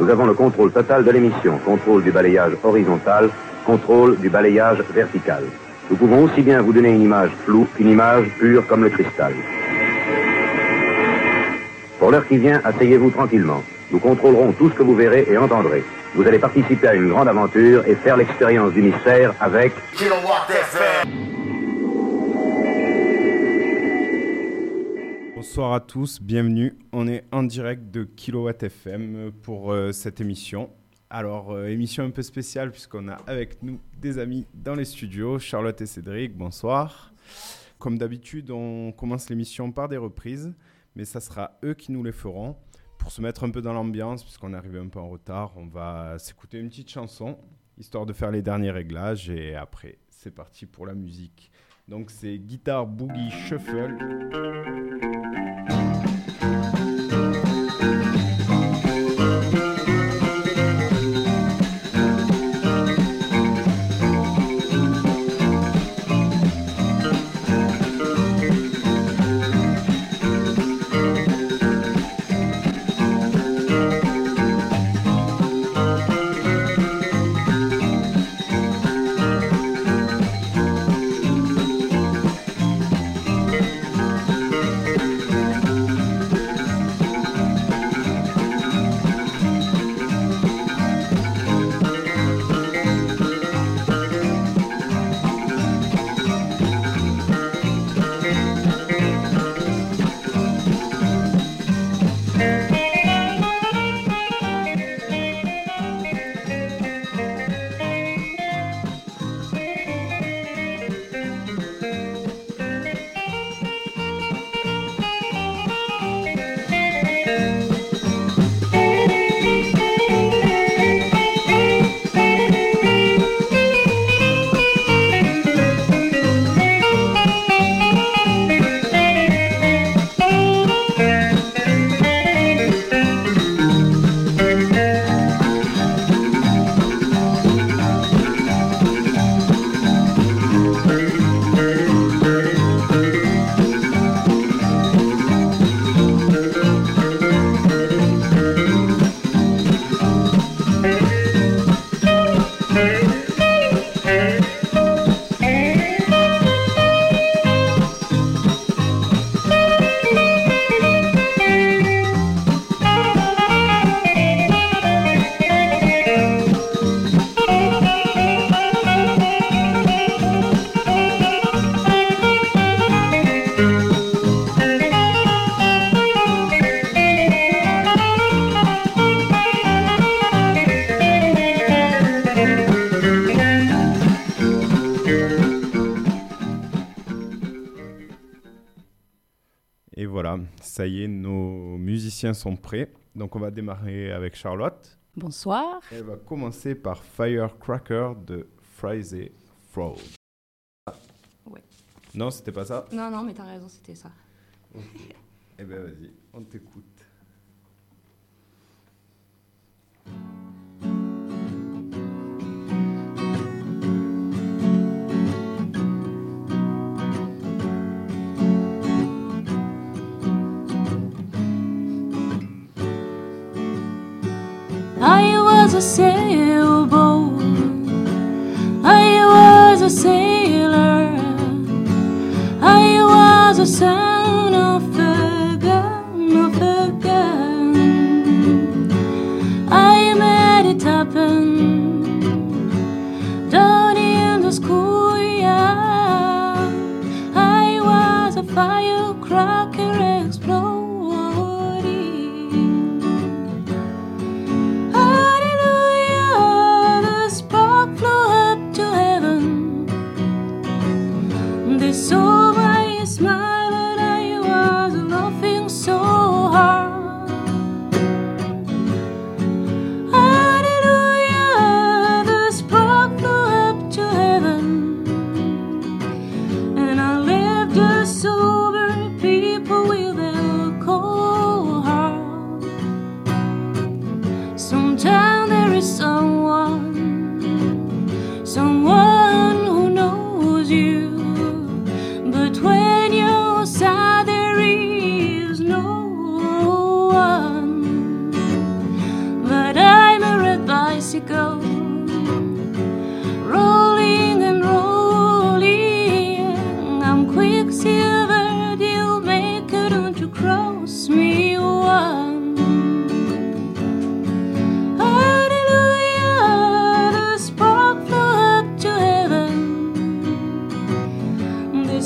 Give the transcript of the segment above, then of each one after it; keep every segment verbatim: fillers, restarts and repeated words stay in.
Nous avons le contrôle total de l'émission, contrôle du balayage horizontal, contrôle du balayage vertical. Nous pouvons aussi bien vous donner une image floue qu'une image pure comme le cristal. Pour l'heure qui vient, asseyez-vous tranquillement. Nous contrôlerons tout ce que vous verrez et entendrez. Vous allez participer à une grande aventure et faire l'expérience du mystère avec Kilowatt F M. Bonsoir à tous, bienvenue. On est en direct de Kilowatt F M pour euh, cette émission. Alors, euh, émission un peu spéciale puisqu'on a avec nous des amis dans les studios, Charlotte et Cédric, bonsoir. Comme d'habitude, on commence l'émission par des reprises, mais ça sera eux qui nous les feront. Pour se mettre un peu dans l'ambiance, puisqu'on est arrivé un peu en retard, on va s'écouter une petite chanson, histoire de faire les derniers réglages, et après, c'est parti pour la musique. Donc, c'est Guitar Boogie Shuffle. Ça y est, nos musiciens sont prêts. Donc, on va démarrer avec Charlotte. Bonsoir. Elle va commencer par Firecracker de Frizy Frog. Ouais. Non, c'était pas ça? Non, non, mais t'as raison, c'était ça. Ok. Eh bien, vas-y, on t'écoute. I was a sailboat, I was a sailor, I was a son of a gun, of a gun. I made it happen down in the schoolyard. I was a firecracker exploding. So I smiled and I was laughing so hard. Hallelujah, the spark flew up to heaven, and I left the sober people with their cold heart. Sometimes there is someone, someone who knows you.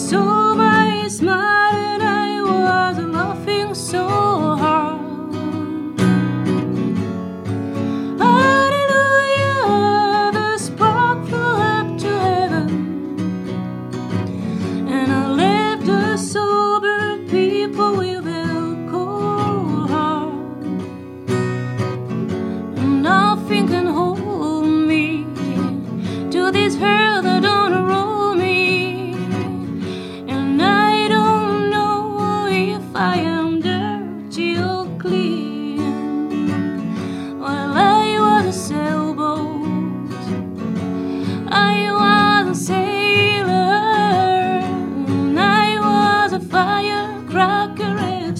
saw my smile and I was laughing so hard. Hallelujah, the spark flew up to heaven, and I left the sober people with their cold heart. Nothing can hold me to this hurt that don't roll me, and I don't know if I am dirty or clean. Well, I was a sailboat, I was a sailor, and I was a firecracker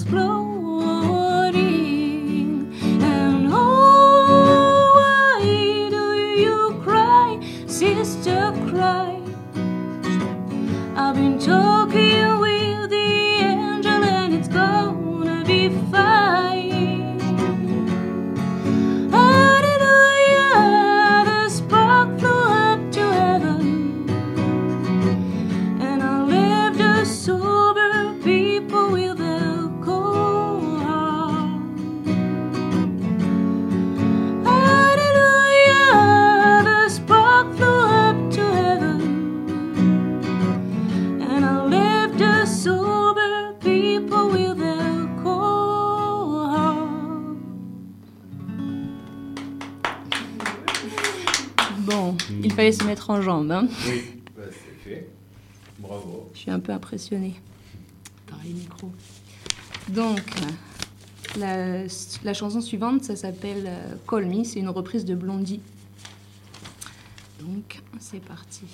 exploding. And oh, why do you cry, sister, cry? I've been talking with the angel and it's gonna be fine. Hallelujah, the spark flew up to heaven, and I left the sober people with their cold heart. Hallelujah, the spark flew up to heaven, and I left the sober people with their cold heart. Bon, il fallait se mettre en jambe, hein. Oui, bah, c'est fait. Bravo. Je suis un peu impressionnée par les micros. Donc, la, la chanson suivante, ça s'appelle euh, Call Me, c'est une reprise de Blondie. Donc, c'est parti.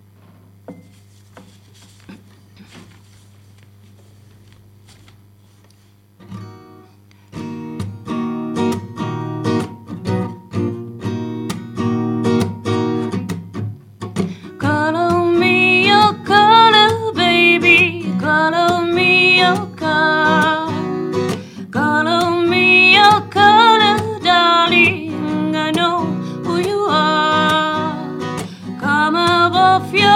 Call on me your color, baby. Call on me your color. Call on me your color, darling. I know who you are. Come above your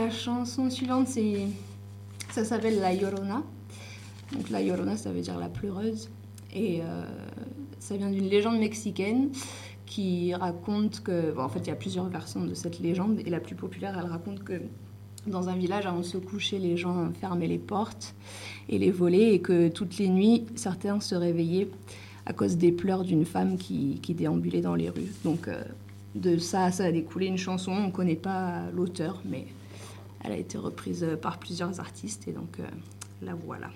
la chanson suivante, c'est, ça s'appelle La Llorona. Donc La Llorona, ça veut dire la pleureuse. Et euh, ça vient d'une légende mexicaine qui raconte que... Bon, en fait, il y a plusieurs versions de cette légende. Et la plus populaire, elle raconte que dans un village, avant de se coucher, les gens fermaient les portes et les volets. Et que toutes les nuits, certains se réveillaient à cause des pleurs d'une femme qui, qui déambulait dans les rues. Donc euh, de ça, ça a découlé une chanson. On ne connaît pas l'auteur, mais elle a été reprise par plusieurs artistes. Et donc, euh, la voilà.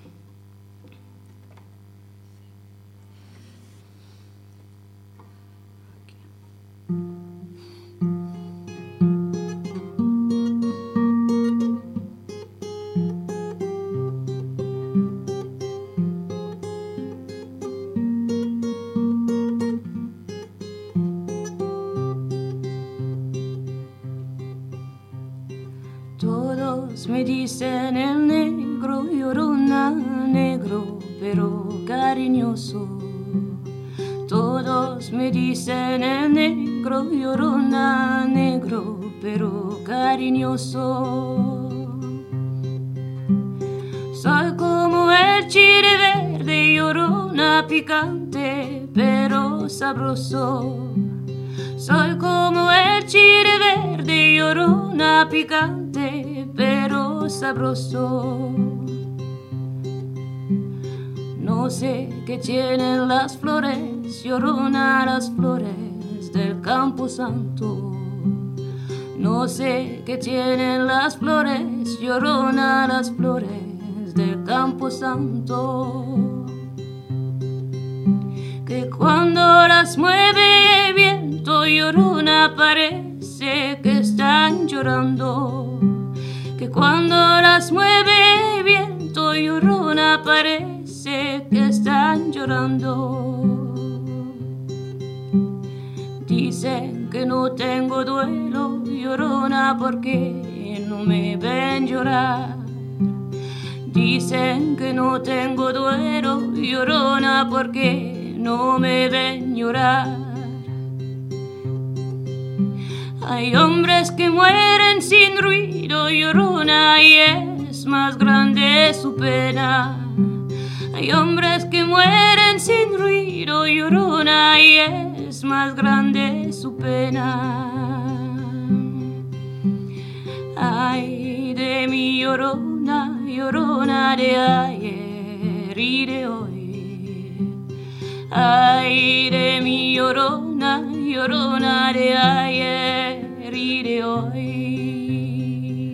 Todos me dicen el negro, Llorona, negro, pero cariñoso. Todos me dicen el negro, Llorona, negro, pero cariñoso. Soy como el chile verde, Llorona, picante, pero sabroso. Soy como el chile verde, Llorona, picante, pero sabroso. No sé qué tienen las flores, Llorona, las flores del Campo Santo. No sé qué tienen las flores, Llorona, las flores del Campo Santo. Que cuando las mueve el viento, Llorona, parece que están llorando. Que cuando las mueve el viento, Llorona, parece que están llorando. Dicen que no tengo duelo, Llorona, porque no me ven llorar. Dicen que no tengo duelo, Llorona, porque no me ven llorar. Hay hombres que mueren sin ruido, Llorona, y es más grande su pena. Hay hombres que mueren sin ruido, Llorona, y es más grande su pena. Ay de mi Llorona, Llorona de ayer y de hoy. Ay de mi Llorona, Llorona de ayer y de hoy.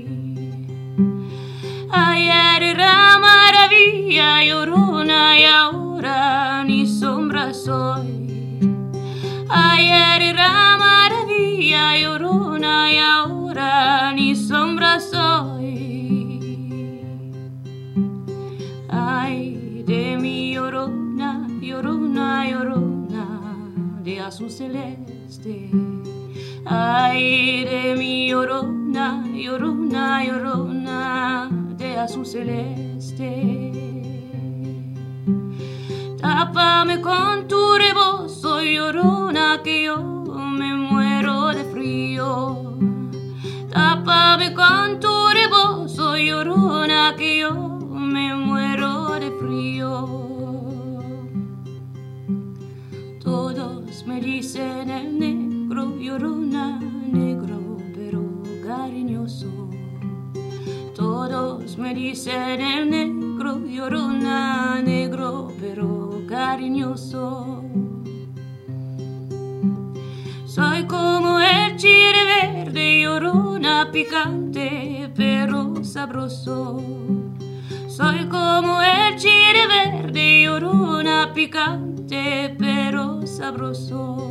Ayer era maravilla, Llorona, y ahora ni sombra soy. Ayer era maravilla, Llorona, y ahora ni sombra soy. Ay de mi Llorona, Llorona, Llorona de azul celeste. Ay de mi Llorona, Llorona, Llorona de azul celeste. Tápame con tu rebozo, Llorona, que yo me muero de frío. Tápame con tu rebozo, Llorona, que yo me muero de frío. Todos me dicen el negro, Llorona, negro, pero cariñoso. Todos me dicen el negro, Llorona, negro, pero cariñoso. Soy como el chile verde, Llorona, picante, pero sabroso. Soy como el chile verde, Llorona, picante, pero sabroso.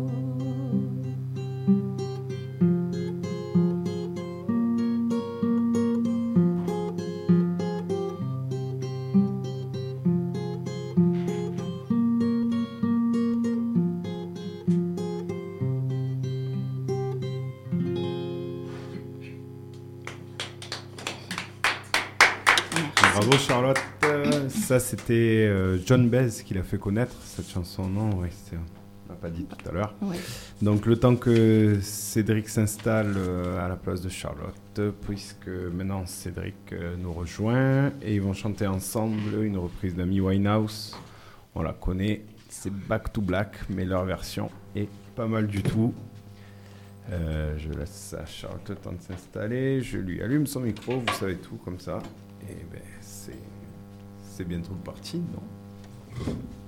Bravo Charlotte. Ça c'était euh, John Baez qui l'a fait connaître cette chanson, non? Ouais, c'était On n'a pas dit tout à l'heure. Ouais. Donc le temps que Cédric s'installe euh, à la place de Charlotte, puisque maintenant Cédric euh, nous rejoint et ils vont chanter ensemble une reprise d'Amy Winehouse. On la connaît, c'est Back to Black, mais leur version est pas mal du tout. Euh, je laisse à Charlotte le temps de s'installer, je lui allume son micro, vous savez tout comme ça. Et ben c'est, c'est bientôt parti, non ?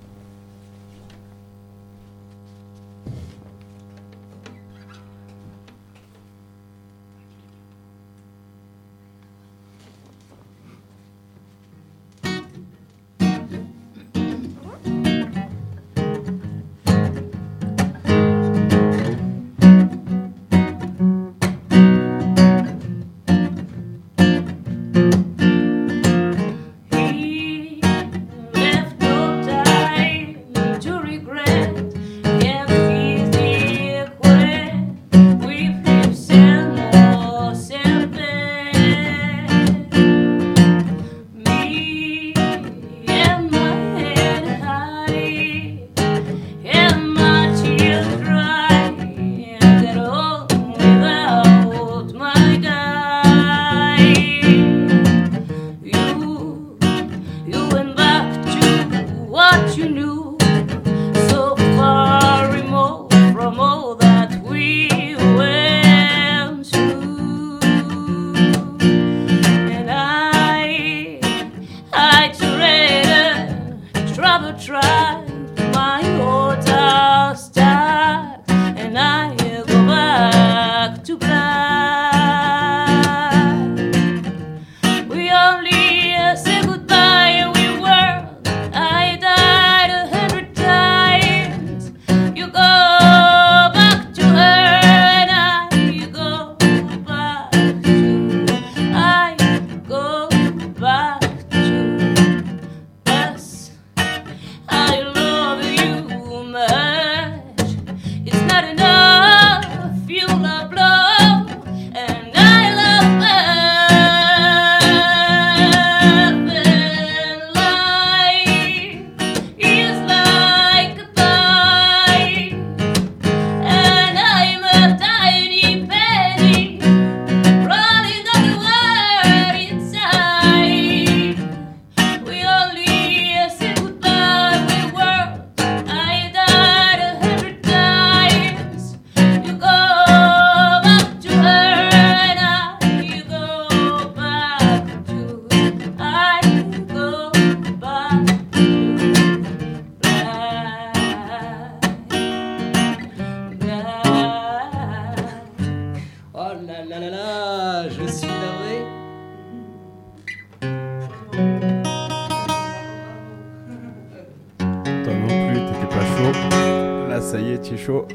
Ça y est, tu es chaud.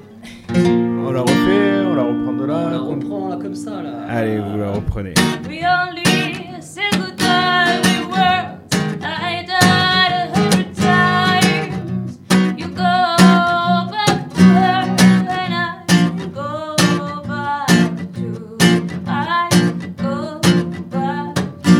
On la refait, on la reprend de là. On la reprend là comme ça là. Allez, vous la reprenez. We only say goodbye with words. I died a hundred times. You go back to her and I go back to. I go back to.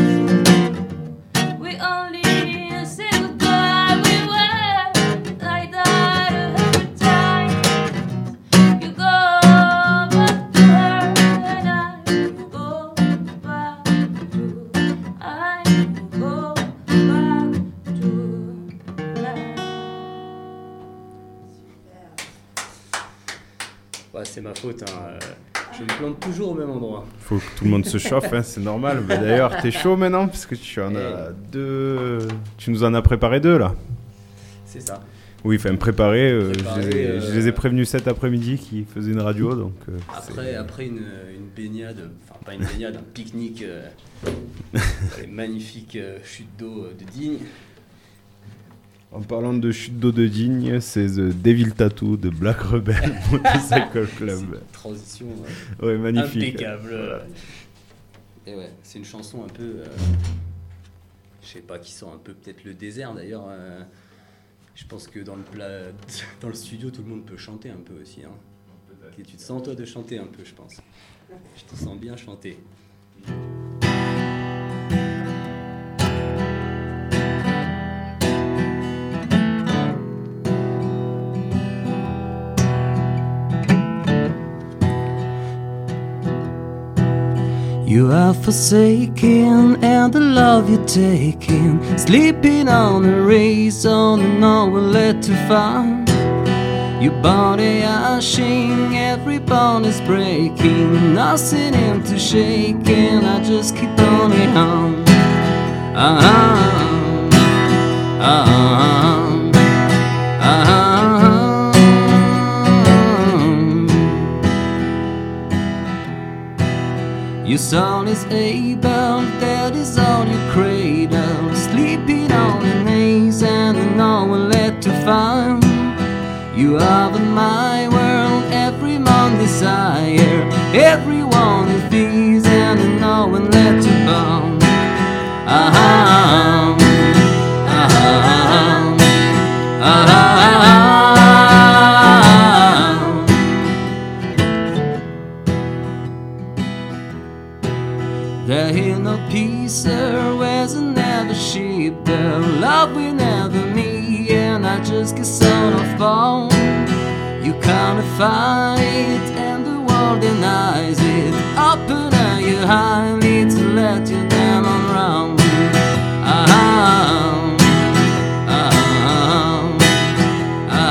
We only say goodbye with words. I died a hundred times. You go back to her and I go back to. I go back to. Ouais, c'est ma faute, hein. euh, Je me plante toujours au même endroit. Faut que tout le monde se chauffe, hein, c'est normal. Mais d'ailleurs, t'es chaud maintenant parce que tu en as deux. Tu nous en as préparé deux là. C'est ça. Oui, enfin préparé. euh, Préparé, je, les ai, euh, je les ai prévenus cet après-midi qui faisaient une radio, donc. euh, Après, c'est- après une, une baignade, enfin pas une baignade, un pique-nique, euh, dans les magnifiques euh, chutes d'eau euh, de Digne. En parlant de chute d'eau de Digne, c'est The Devil Tattoo de Black Rebel Motorcycle C'est Club. une transition euh, Ouais, magnifique. impeccable. Voilà. Et ouais, c'est une chanson un peu, euh, je sais pas, qui sent un peu peut-être le désert d'ailleurs. euh, je pense que dans le, pla- dans le studio, tout le monde peut chanter un peu aussi. Hein. Et tu te sens toi de chanter un peu, je pense. Je te sens bien chanter. I You are forsaken and the love you're taking, sleeping on a razor and no one left to find. Your body ashing, every bone is breaking, nothing in to shake, and I just keep on it on. Ah, ah, ah, ah. Your soul is able, that is all you cradle, sleeping on your knees and no one left to find. You are in my world, every man desire, everyone is these and no one left to bound. Ah, ah, ah, ah, ah. There ain't no peace, there was never sheep, there love will never meet, and I just get sort of bone. You can't find it, and the world denies it. Open up your eyelids to let you down on round. Ah, ah, ah,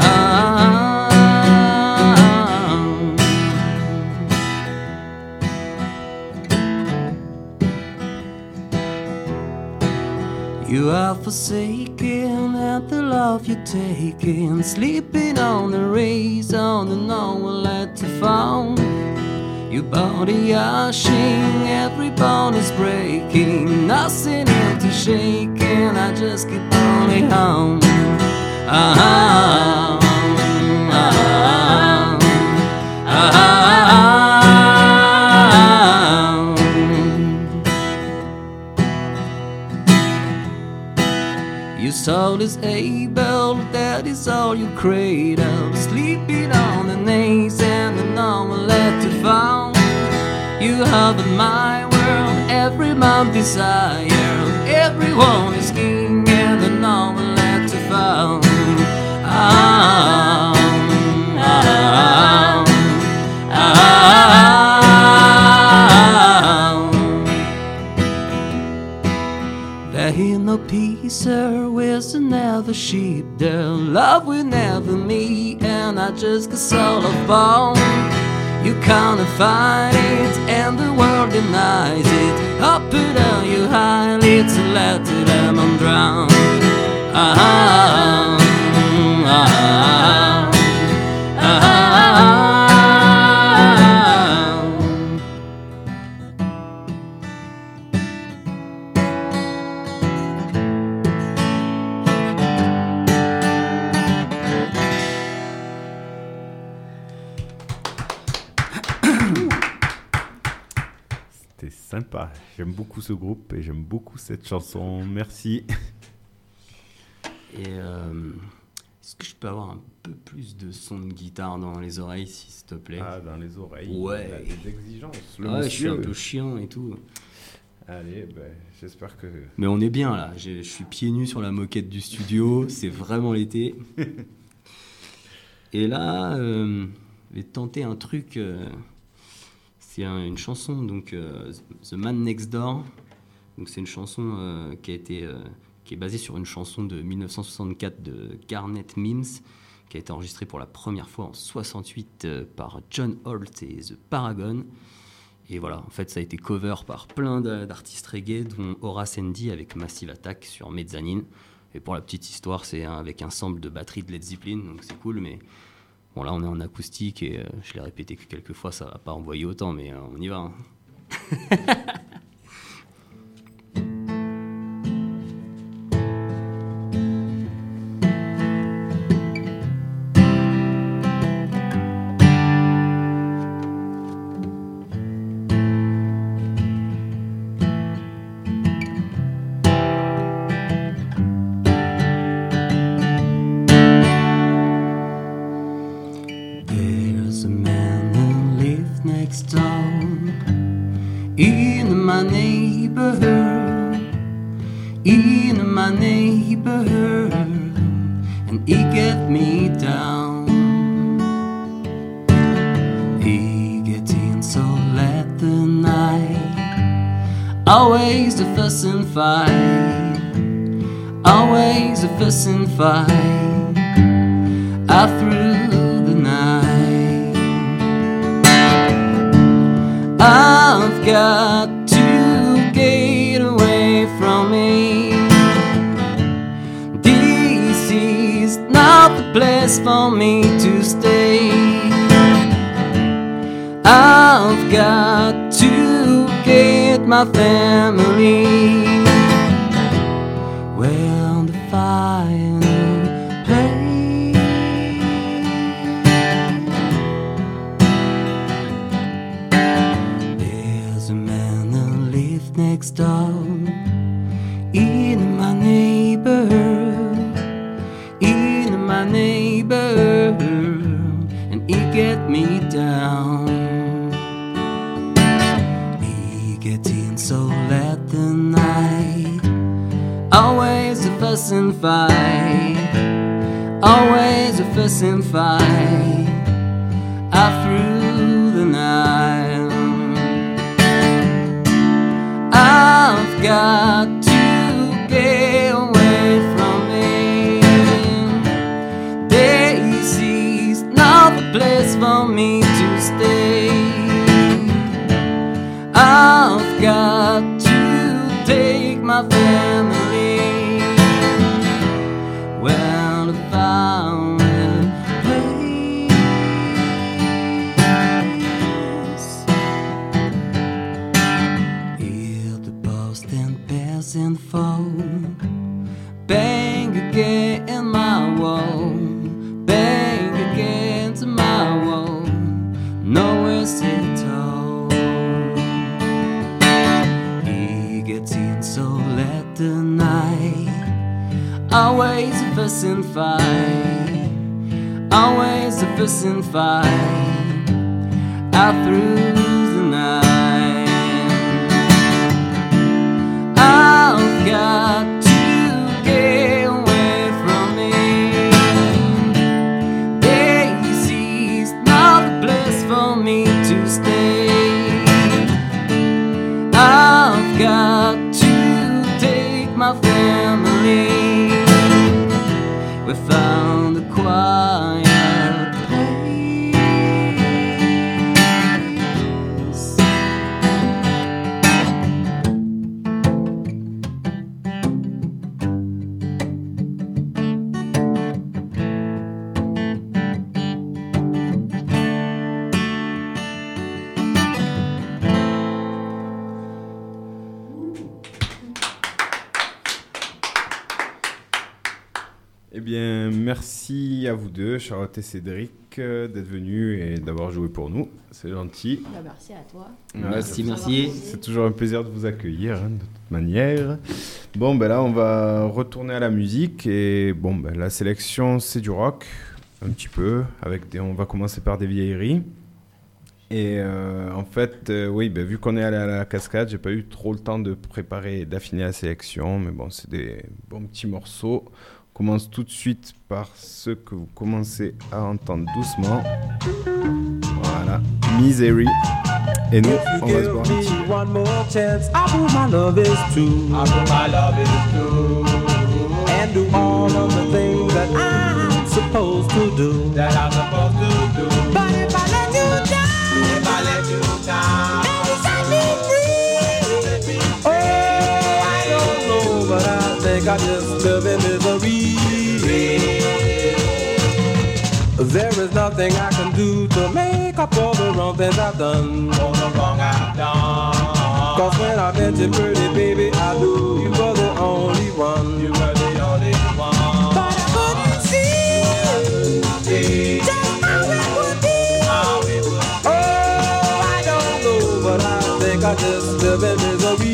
ah. You are forsaken and the love you're taking, sleeping on the razor and no one left to found. Your body ashing, every bone is breaking, nothing in to shake, and I just keep on home. Ah, ah, ah, ah, ah. Your soul is able, that is all you cradle, sleeping on the knees and the no one left to found. You have in my world, every man desire, everyone is king and the no one left to found. Ah, ah, ah, ah. There ain't no peace, there will never sheep, their love will never meet, and I just get soul of bone. You can't find it, and the world denies it. Up it on your eyelids and let them on drown. Ah, ah, ah, ah, ah. C'était sympa. J'aime beaucoup ce groupe et j'aime beaucoup cette chanson. Merci. Et euh, est-ce que je peux avoir un peu plus de son de guitare dans les oreilles, s'il te plaît? Ah, dans les oreilles. Ouais. Il y a des exigences. Le Ouais, monsieur. je suis un peu chiant et tout. Allez, ben, j'espère que... Mais on est bien là. Je suis pieds nus sur la moquette du studio. C'est vraiment l'été. Et là, euh, je vais tenter un truc. Euh, c'est un, une chanson, donc euh, The Man Next Door. Donc c'est une chanson euh, qui a été, euh, qui est basée sur une chanson de dix-neuf cent soixante-quatre de Garnet Mims, qui a été enregistrée pour la première fois en soixante-huit euh, par John Holt et The Paragon. Et voilà, en fait, ça a été cover par plein d'artistes reggae, dont Horace Andy avec Massive Attack sur Mezzanine. Et pour la petite histoire, c'est avec un sample de batterie de Led Zeppelin, donc c'est cool, mais bon, là, on est en acoustique et euh, je l'ai répété que quelques fois, ça va pas envoyer autant, mais euh, on y va. Hein. In my neighborhood, in my neighborhood, and he get me down. He get in so late the night, Always a fuss and fight, always a fuss and fight, all through the night. I've got to get away from me. This is not the place for me to stay. I've got to get my family well the final place. There's a man who lives next door in my neighborhood, in my neighborhood, and he get me down. Getting so late the night, always a fuss and fight, always a fuss and fight, all through the night. I've got to get away from him. This is not the place for me to stay. I've got to take my family well to find a place. Hear the post and pass and fall, bang again my wall, bang against my wall, nowhere sit all. Getting so late the night, always a fuss and fight, always a fuss and fight, all through the night. I've got to get away from him. This is not the place for me to stay. I've got to take my family. We found a quiet place. Eh bien, merci à vous deux, Charlotte et Cédric, euh, d'être venus et d'avoir joué pour nous. C'est gentil. Bah, merci à toi. Merci, merci. C'est toujours un plaisir de vous accueillir, hein, de toute manière. Bon, ben là, on va retourner à la musique. Et bon, ben, la sélection, c'est du rock, un petit peu. Avec des, on va commencer par des vieilleries. Et euh, en fait, euh, oui, ben, vu qu'on est allé à la cascade, j'ai pas eu trop le temps de préparer et d'affiner la sélection. Mais bon, c'est des bons petits morceaux. On commence tout de suite par ce que vous commencez à entendre doucement. Voilà, Misery. Et nous, on va se boire un petit peu. One more chance, I prove my love is true. I prove my love is true. And do all of the things that I'm supposed to do. That I'm supposed to do. But if I let you down, if I let you down, then you set me free. Oh, I don't know, but I think I just live in misery. There is nothing I can do to make up all the wrong things I've done. All the wrong I've done. Cause when I met you, pretty baby, I knew you were the only one. You were the only one. But I couldn't see, I couldn't see just how it would be. How it would be. Oh, I don't know, but I think I just live in misery.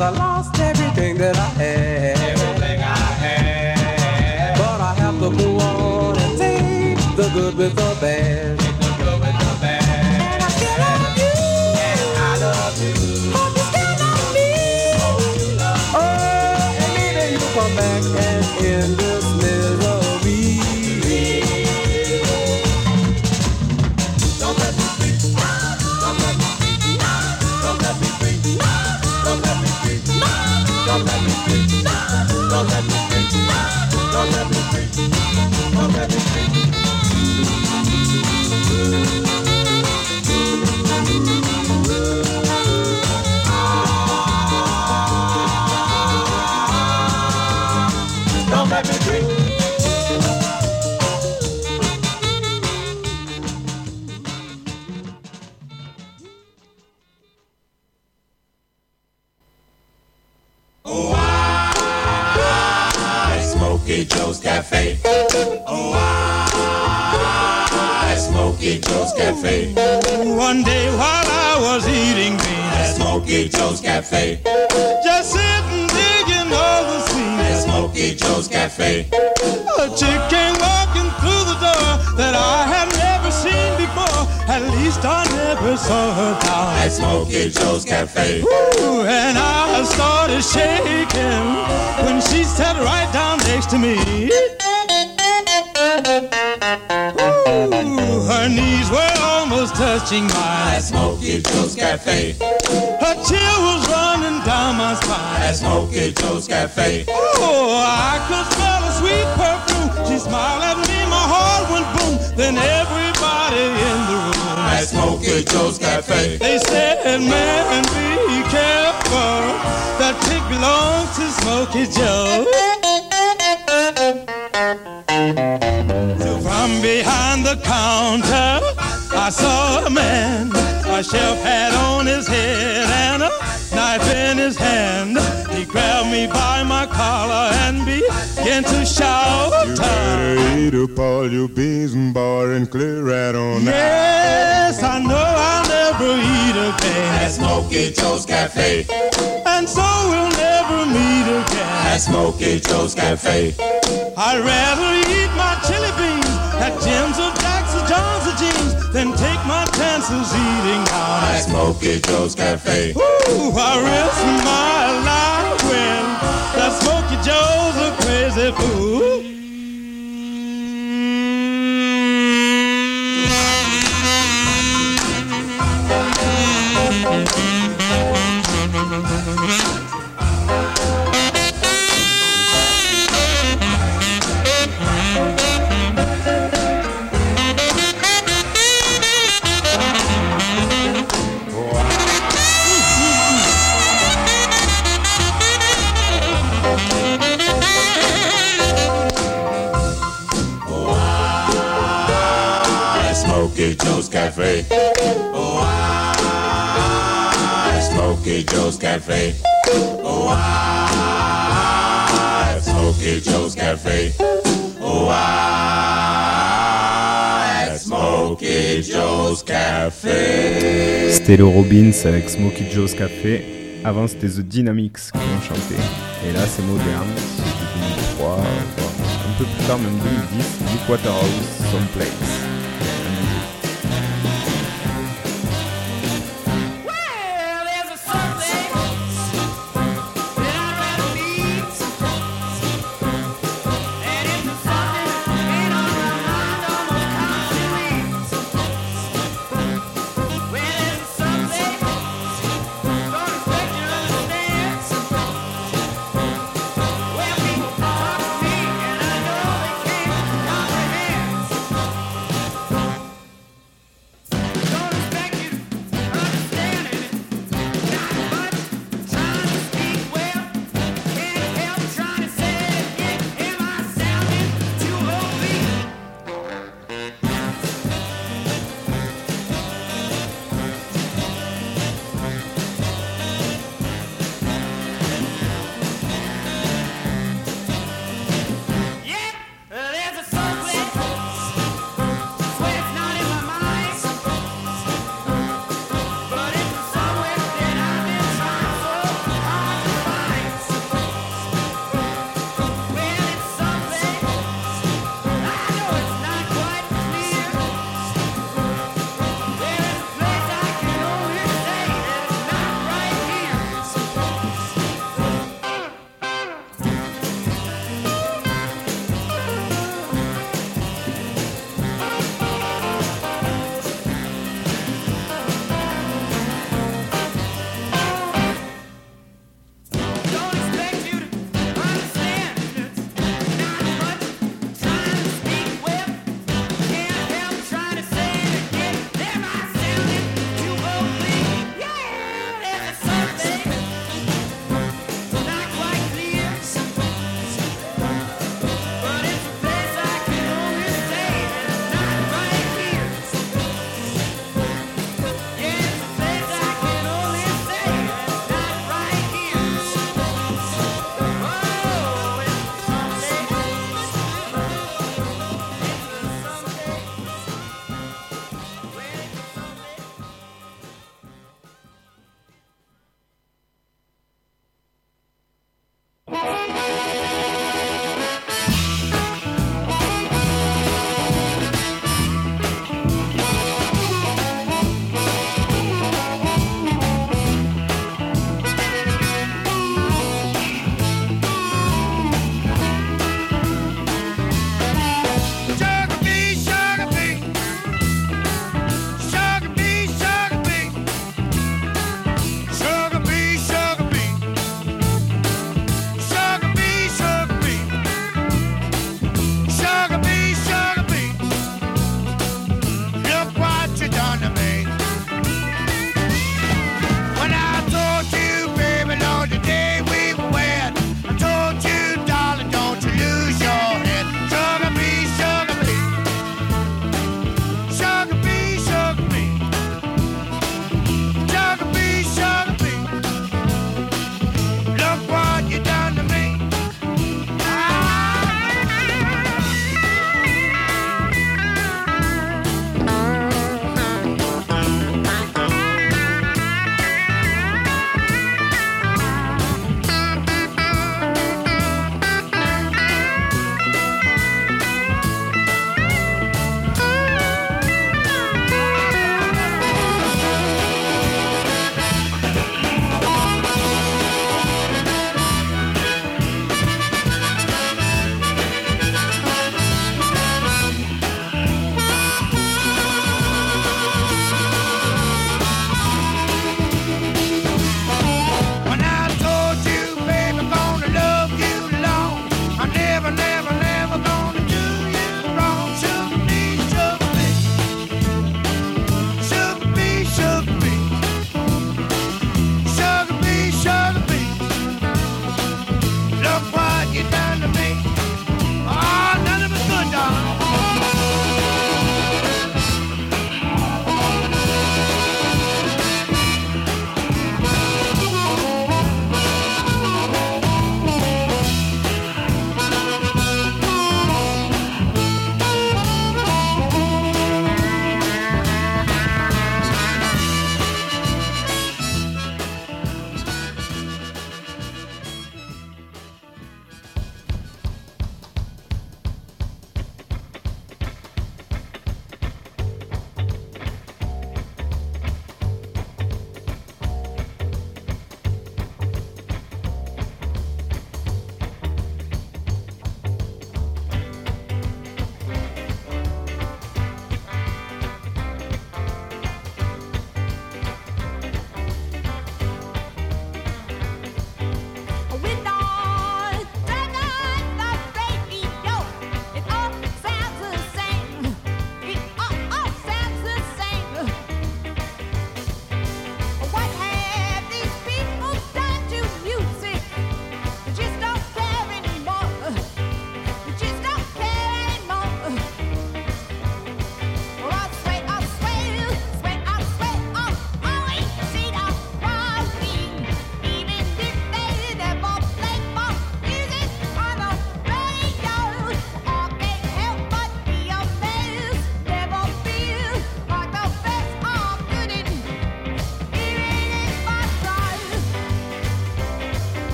I lost everything that I had. Everything I had. But I have to go on and take the good with the bad. Take the good with the bad. And I still love you. And I love you. But you still love me. Oh, you love me. Oh, and maybe you come back and end this misery. Don't let me free. Don't let me free. Don't let me free. Don't let me free. Don't let me free. Don't let me free. Don't let me free. Don't let me free. Don't let me free. Smokey Joe's Cafe. Oh, I, Smokey Joe's Cafe. One day while I was eating beans at Smokey Joe's Cafe, just sitting digging all the scenes at Smokey Joe's Cafe, a chick came walking through the door that I had never seen before. At least I never saw her down at Smokey Joe's Cafe. Ooh, and I started shaking when she sat right down next to me. Ooh, her knees were almost touching mine at Smokey Joe's Cafe. Her chill was running down my spine at Smokey Joe's Cafe. Oh, I could smell a sweet perfume. She smiled at me, my heart went boom. Then everybody in the room at Smokey Joe's Cafe, they said, man, be careful, that chick belongs to Smokey Joe. So from behind the counter, I saw a man, a chef hat on his head and a knife in his hand. He grabbed me by my collar and began to shout. You better eat up all your beans and bar and clear right on out. Yes, I know I'll never eat again at Smokey Joe's Cafe, and so we'll never meet again at Smokey Joe's Cafe. I'd rather eat my chili beans at Jim's or Jack's or John's or Jeans than take my chances eating down at Smokey Joe's Cafe. Ooh, I risk my life when that Smokey Joe's a crazy fool. Smokey Joe's Cafe. Oh, I, Smokey Joe's Cafe. Oh, I, Smokey Joe's Cafe. Oh, I, Smokey Joe's Cafe. C'était le Robbins avec Smokey Joe's Café. Avant, c'était The Dynamics qui ont chanté. Et là, c'est moderne. C'est deux mille trois, un peu plus tard, même deux mille dix. Nick Waterhouse, Someplace.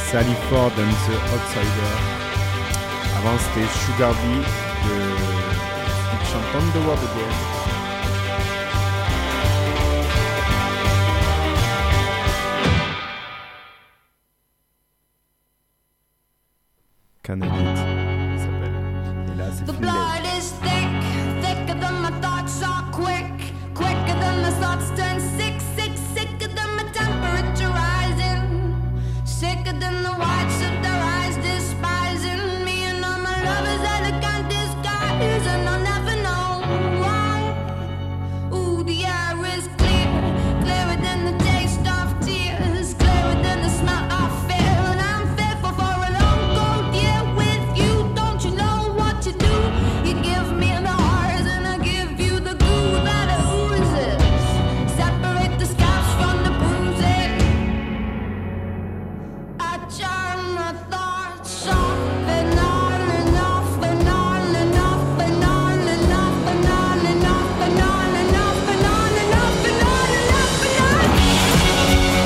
Sally Ford and the Outsider. Avant, c'était Sugar Bee de qui chante On the World Again. Cannabis, il s'appelle. Et là, c'est The blood is thick, thicker than my thoughts are quick, quicker than my thoughts turn sick, sick, sicker than my temperature rising, sicker than the whites of their eyes despising me and all my lovers that I can't disguise, and I'll never know why. Ooh, the air is clear, clearer than the taste of tears, clearer than the smell of fear, and I'm fearful for a long cold year with you. Don't you know what you do? You give me the heart and I give you the goo that oozes. Separate the scars from the bruises. I turn my thoughts off and on and off and on and off and on and off and on and off and on and off and on and off and on and off and on.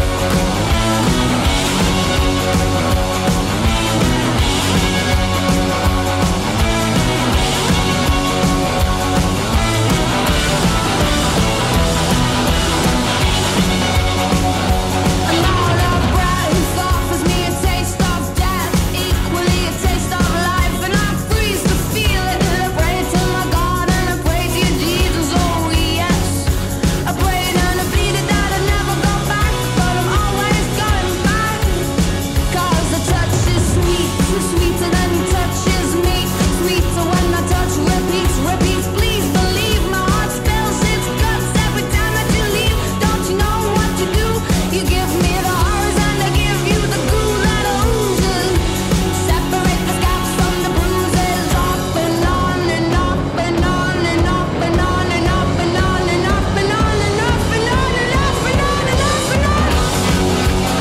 And all our breath offers me a taste of death, equally a taste of life, and I freeze to feel it. I pray to my God and I pray to you, Jesus, oh yes. I pray and I plead it that I never go back, but I'm always going back. Cause the touch is sweet, sweeter than touches me, sweeter when I touch repeats, repeats. Please believe my heart spills its guts every time that you leave. Don't you know what you do? You give me the horrors and I give you the goo that oozes. Separate the scars from the bruises. Up and on and up and on and up and on and up and on and up and on and up and on and up and on and up and on.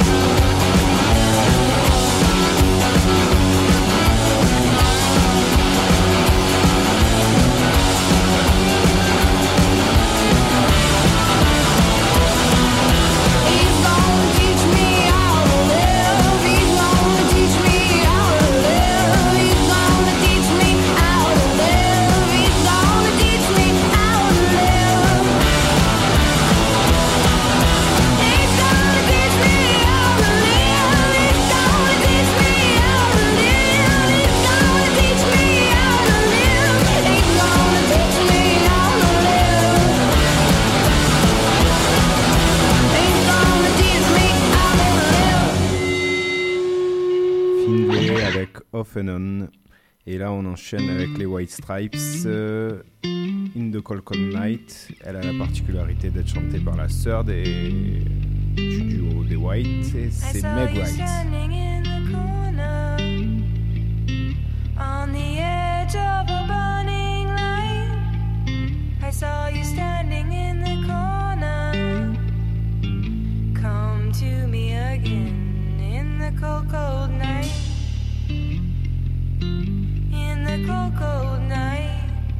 He's gonna teach me how to live. He's gonna teach me how to live. He's gonna teach me how to live. He's gonna teach me how to live. He's gonna teach me how to live. He's gonna teach me how to live. He's gonna teach me how to live. He's gonna teach me how to live. He's gonna teach me how to live. Findlay avec Off and On. Et là, on enchaîne avec les White Stripes. euh, In the Cold Cold Night. Elle a la particularité d'être chantée par la sœur des... du duo des White. Et c'est Meg Wright. Standing in the corner on the edge of a burning light. I saw you standing in the corner. Come to me again in the cold, cold night. In the cold, cold night.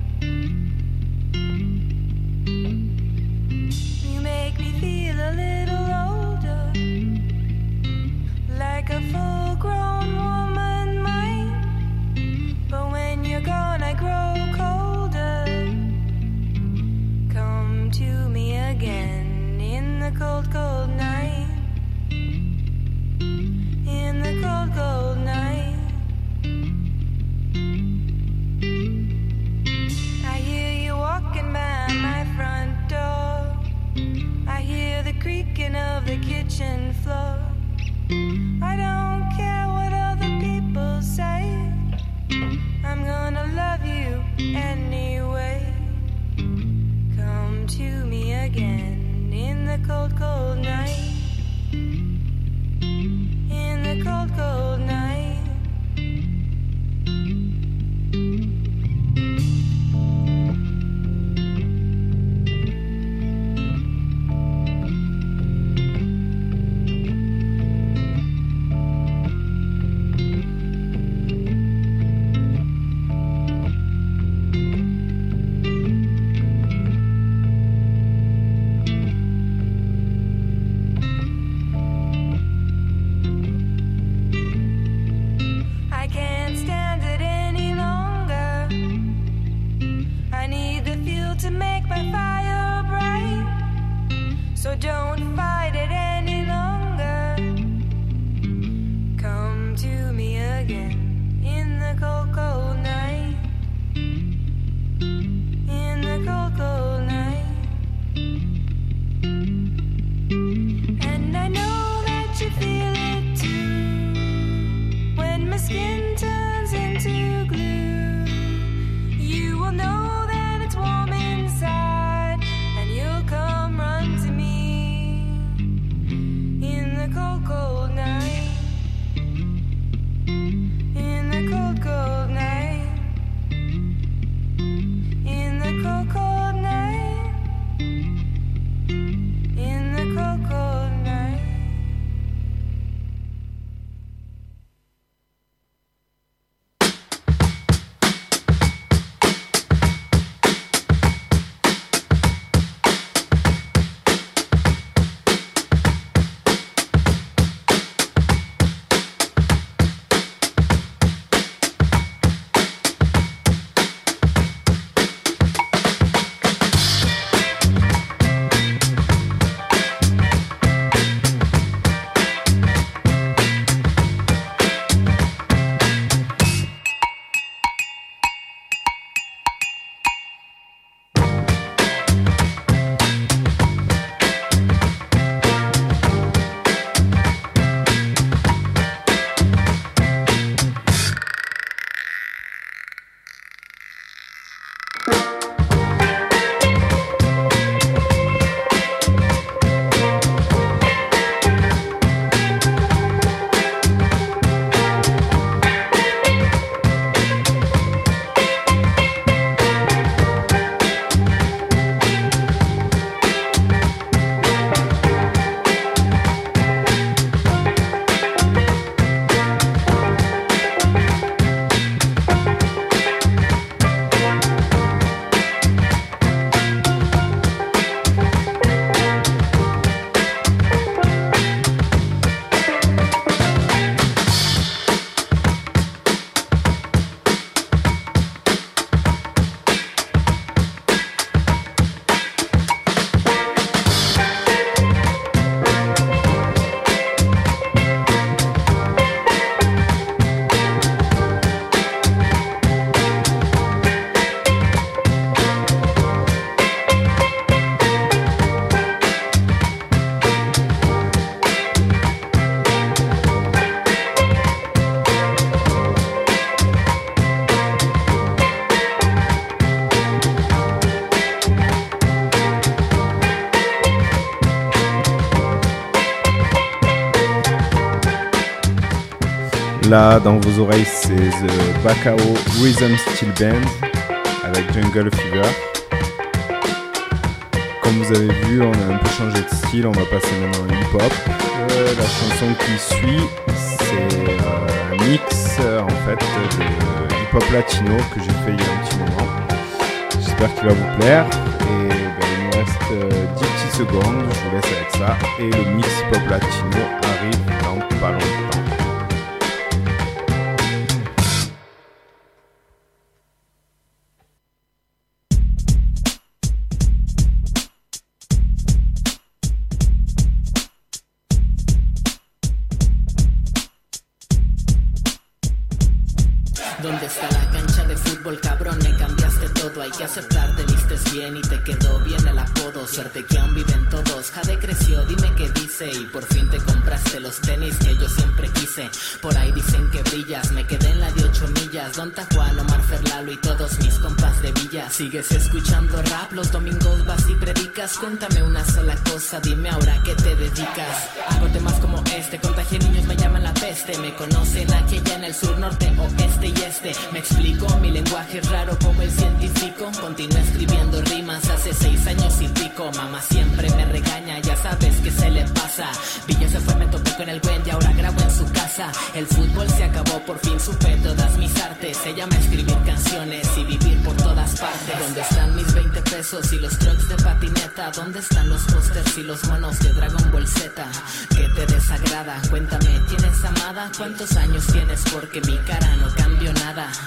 You make me feel a little older, like a full-grown woman might. But when you're gone, I grow colder. Come to me again in the cold, cold night. In the cold, cold night. I hear you walking by my front door. I hear the creaking of the kitchen floor. I don't care what other people say. I'm gonna love you anyway. Come to me again in the cold, cold night. In the cold, cold night. So don't fight it any longer. Come to me again in the cold, cold night. In the cold, cold night. And I know that you feel it too. When my skin turns into glue, you will know that it's warm inside, and you'll come run to me in the cold, cold night. In the cold, cold night. In the cold, cold night. In the cold, cold night. Là, dans vos oreilles, c'est The Bacao Rhythm Steel Band avec Jungle Fever. Comme vous avez vu, on a un peu changé de style, on va passer maintenant au hip-hop. Euh, la chanson qui suit, c'est euh, un mix euh, en fait de hip-hop latino que j'ai fait il y a un petit moment. J'espère qu'il va vous plaire. Et ben, il nous reste euh, dix petites secondes, je vous laisse avec ça. Et le mix hip-hop latino arrive dans pas longtemps. ¿Dónde está la cancha de fútbol, cabrón? Me cambiaste todo, hay que aceptar, te vistes bien y te quedó bien el apodo. Suerte que aún viven todos, Jade creció, dime qué dice. Y por fin te compraste los tenis que yo siempre quise. Por ahí dicen que brillas, me quedé en la de ocho millas. Don Juan, Omar Ferlalo y todos mis compas de villa. Sigues escuchando rap, los domingos vas y predicas. Cuéntame una sola cosa, dime ahora qué te dedicas. Hago temas como este, contagié niños, me llaman la peste. Me conocen aquí ya en el sur, norte, oeste y este. Me explico, mi lenguaje es raro como el científico. Continúo escribiendo rimas hace seis años y pico. Mamá siempre me regaña, ya sabes qué se le pasa. Villa se fue, me topé con el Wendy, ahora grabo en su casa. El fútbol se acabó, por fin supe todas mis artes. Se llama escribir canciones y vivir por todas partes. ¿Dónde están mis veinte pesos y los trucks de patineta? ¿Dónde están los pósters y los monos de Dragon Ball Z? ¿Qué te desagrada? Cuéntame, ¿tienes amada? ¿Cuántos años tienes? Porque mi cara no cambió nada. Tus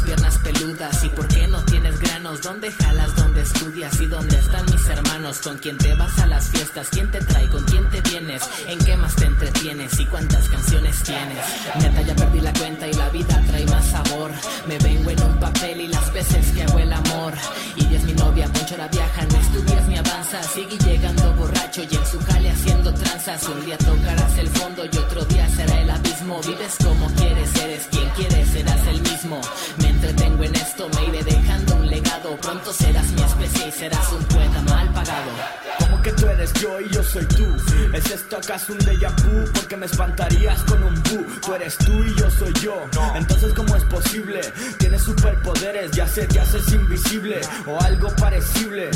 piernas peludas? ¿Y por qué no tienes granos? ¿Dónde jalas? ¿Dónde estudias? ¿Y dónde están mis hermanos? ¿Con quién te vas a las fiestas? ¿Quién te trae? ¿Con quién te vienes? ¿En qué más te entretienes? ¿Y cuántas canciones tienes? Neta, ya perdí la cuenta y la vida trae más sabor. Me vengo en un papel y las veces que hago el amor. Y es mi novia, Poncho la viaja, no estudias ni avanzas. Sigue llegando borracho y en su jale haciendo tranzas. Un día tocarás el fondo y otro día será el abismo. Vives como quieres, eres quien quieres, serás el mismo. Me entretengo en esto, me iré dejando un legado. Pronto serás mi especie y serás un poeta mal pagado. Como que tú eres yo y yo soy tú. ¿Es esto acaso un déjà vu? Porque me espantarías con un bu. Tú eres tú y yo soy yo. Entonces ¿cómo es posible? Tienes superpoderes, ya sé, te haces invisible. O algo parecible,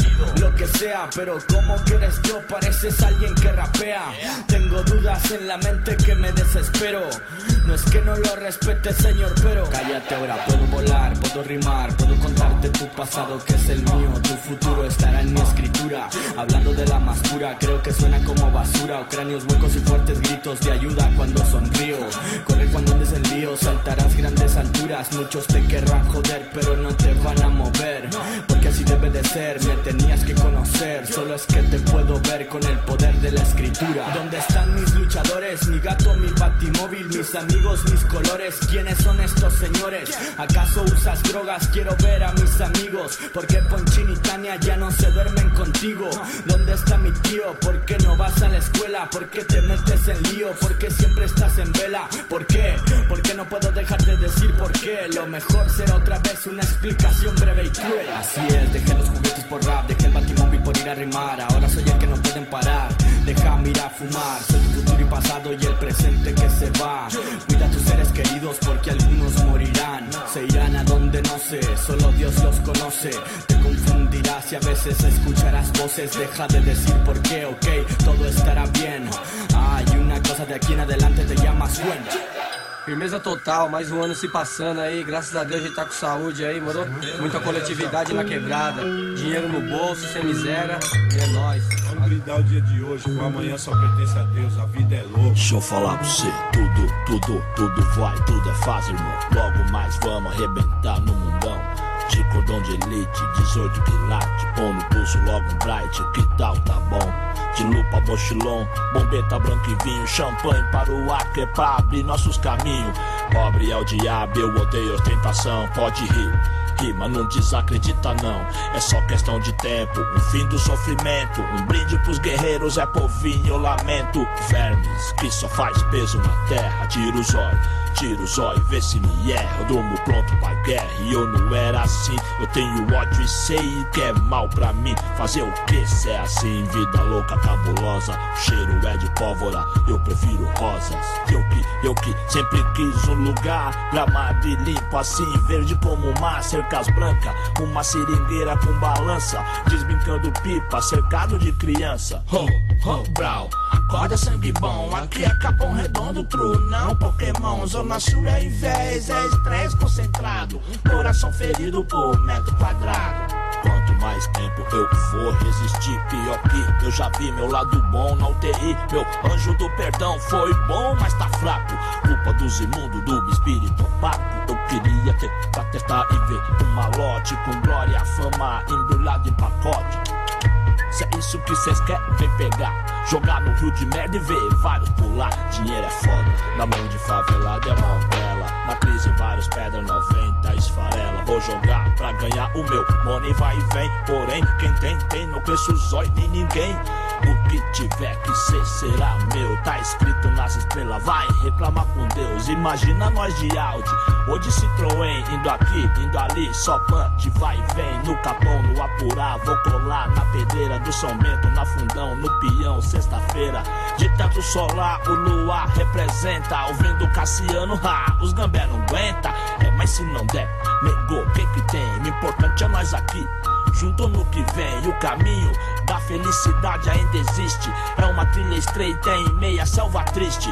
lo que sea. Pero ¿cómo que eres yo? Pareces alguien que rapea. Tengo dudas en la mente que me desespero. No es que no lo respete, señor, pero cállate ahora, puedo volar, puedo rimar, puedo contarte tu pasado que es el mío. Tu futuro estará en mi escritura. Hablando de la más pura, creo que suena como basura. O cráneos huecos y fuertes gritos de ayuda cuando sonrío. Corre cuando andes en lío, saltarás grandes alturas. Muchos te querrán joder, pero no te van a mover. Porque así debe de ser, me tenías que conocer. Solo es que te puedo ver con el poder de la escritura. ¿Dónde están mis luchadores? Mi gato, mi batimóvil, mis amigos, mis colores. ¿Quiénes son estos señores? ¿Acaso usas drogas? Quiero ver a mis amigos. ¿Por qué Ponchín y Tania ya no se duermen contigo? ¿Dónde está mi tío? ¿Por qué no vas a la escuela? ¿Por qué te metes en lío? ¿Por qué siempre estás en vela? ¿Por qué? ¿Por qué no puedo dejar de decir por qué? Lo mejor será otra vez una explicación breve y cruel. Así es, dejé los juguetes por rap, dejé el batimóvil por ir a rimar. Ahora soy el que no pueden parar, déjame ir a fumar. Soy tu futuro y pasado y el presente que se va. Cuida a tus seres queridos porque algunos morirán. Se irán a donde no sé, solo Dios los conoce. Te confundirás y a veces escucharás voces. Deja de decir por qué, ok, todo estará bien. Hay una cosa de aquí en adelante te llamas Gwen. Firmeza total, mais um ano se passando aí, graças a Deus a gente tá com saúde aí, moro? Muita coletividade na quebrada, dinheiro no bolso, sem miséria, e é nóis. Vamos brindar o dia de hoje, o amanhã só pertence a Deus, a vida é louca. Deixa eu falar pra você, tudo, tudo, tudo vai, tudo é fácil, irmão. Logo mais vamos arrebentar no mundão. De cordão de elite, dezoito quilates, pão no pulso logo um bright, que tal, tá bom? De lupa, mochilão, bombeta, branco e vinho, champanhe para o ar, que é pra abrir nossos caminhos. Pobre é o diabo, eu odeio ostentação, pode rir. Rima, não desacredita não, é só questão de tempo. Um fim do sofrimento, um brinde pros guerreiros, é povinho, eu lamento. Vermes, que só faz peso na terra, tira os olhos. Tira os olhos, vê se me erra. Eu durmo pronto pra guerra e eu não era assim. Eu tenho ódio e sei que é mal pra mim. Fazer o que se é assim? Vida louca, cabulosa. O cheiro é de pólvora, eu prefiro rosas. Eu que, eu que sempre quis um lugar gramado e limpo assim, verde como o mar. Cercas brancas, uma seringueira com balança, desbrincando pipa, cercado de criança. Ho, ho, brau, acorda sangue bom. Aqui é Capão Redondo, true, não Pokémon. Zona Sul é invés, é estresse concentrado. Coração ferido por metro quadrado. Quanto mais tempo eu for resistir, pior que eu já vi meu lado bom na U T I. Meu anjo do perdão foi bom, mas tá fraco. Culpa dos imundos, do espírito opaco. Eu queria ter pra testar e ver um malote com glória, fama embrulhado em pacote. Se é isso que cês querem, vem pegar. Jogar no rio de merda e ver vários pular. Dinheiro é foda, na mão de favelado é mão bela. Na crise vários pedra noventa esfarela. Vou jogar pra ganhar o meu money vai e vem. Porém, quem tem, tem, não conheço os olhos nem ninguém. O que tiver que ser, será meu. Tá escrito nas estrelas, vai reclamar com Deus. Imagina nós de Audi, ou de Citroën. Indo aqui, indo ali, só punch, vai e vem. No Capão, no Apurá, vou colar na pedreira do São Bento, na Fundão, no Pião, sexta-feira. De teto solar, o luar representa. Ouvindo Cassiano, ha, os gambé não aguenta. É, mas se não der, negou, o que que tem? O importante é nós aqui, junto no que vem. O caminho da felicidade ainda existe. É uma trilha estreita em meia selva triste.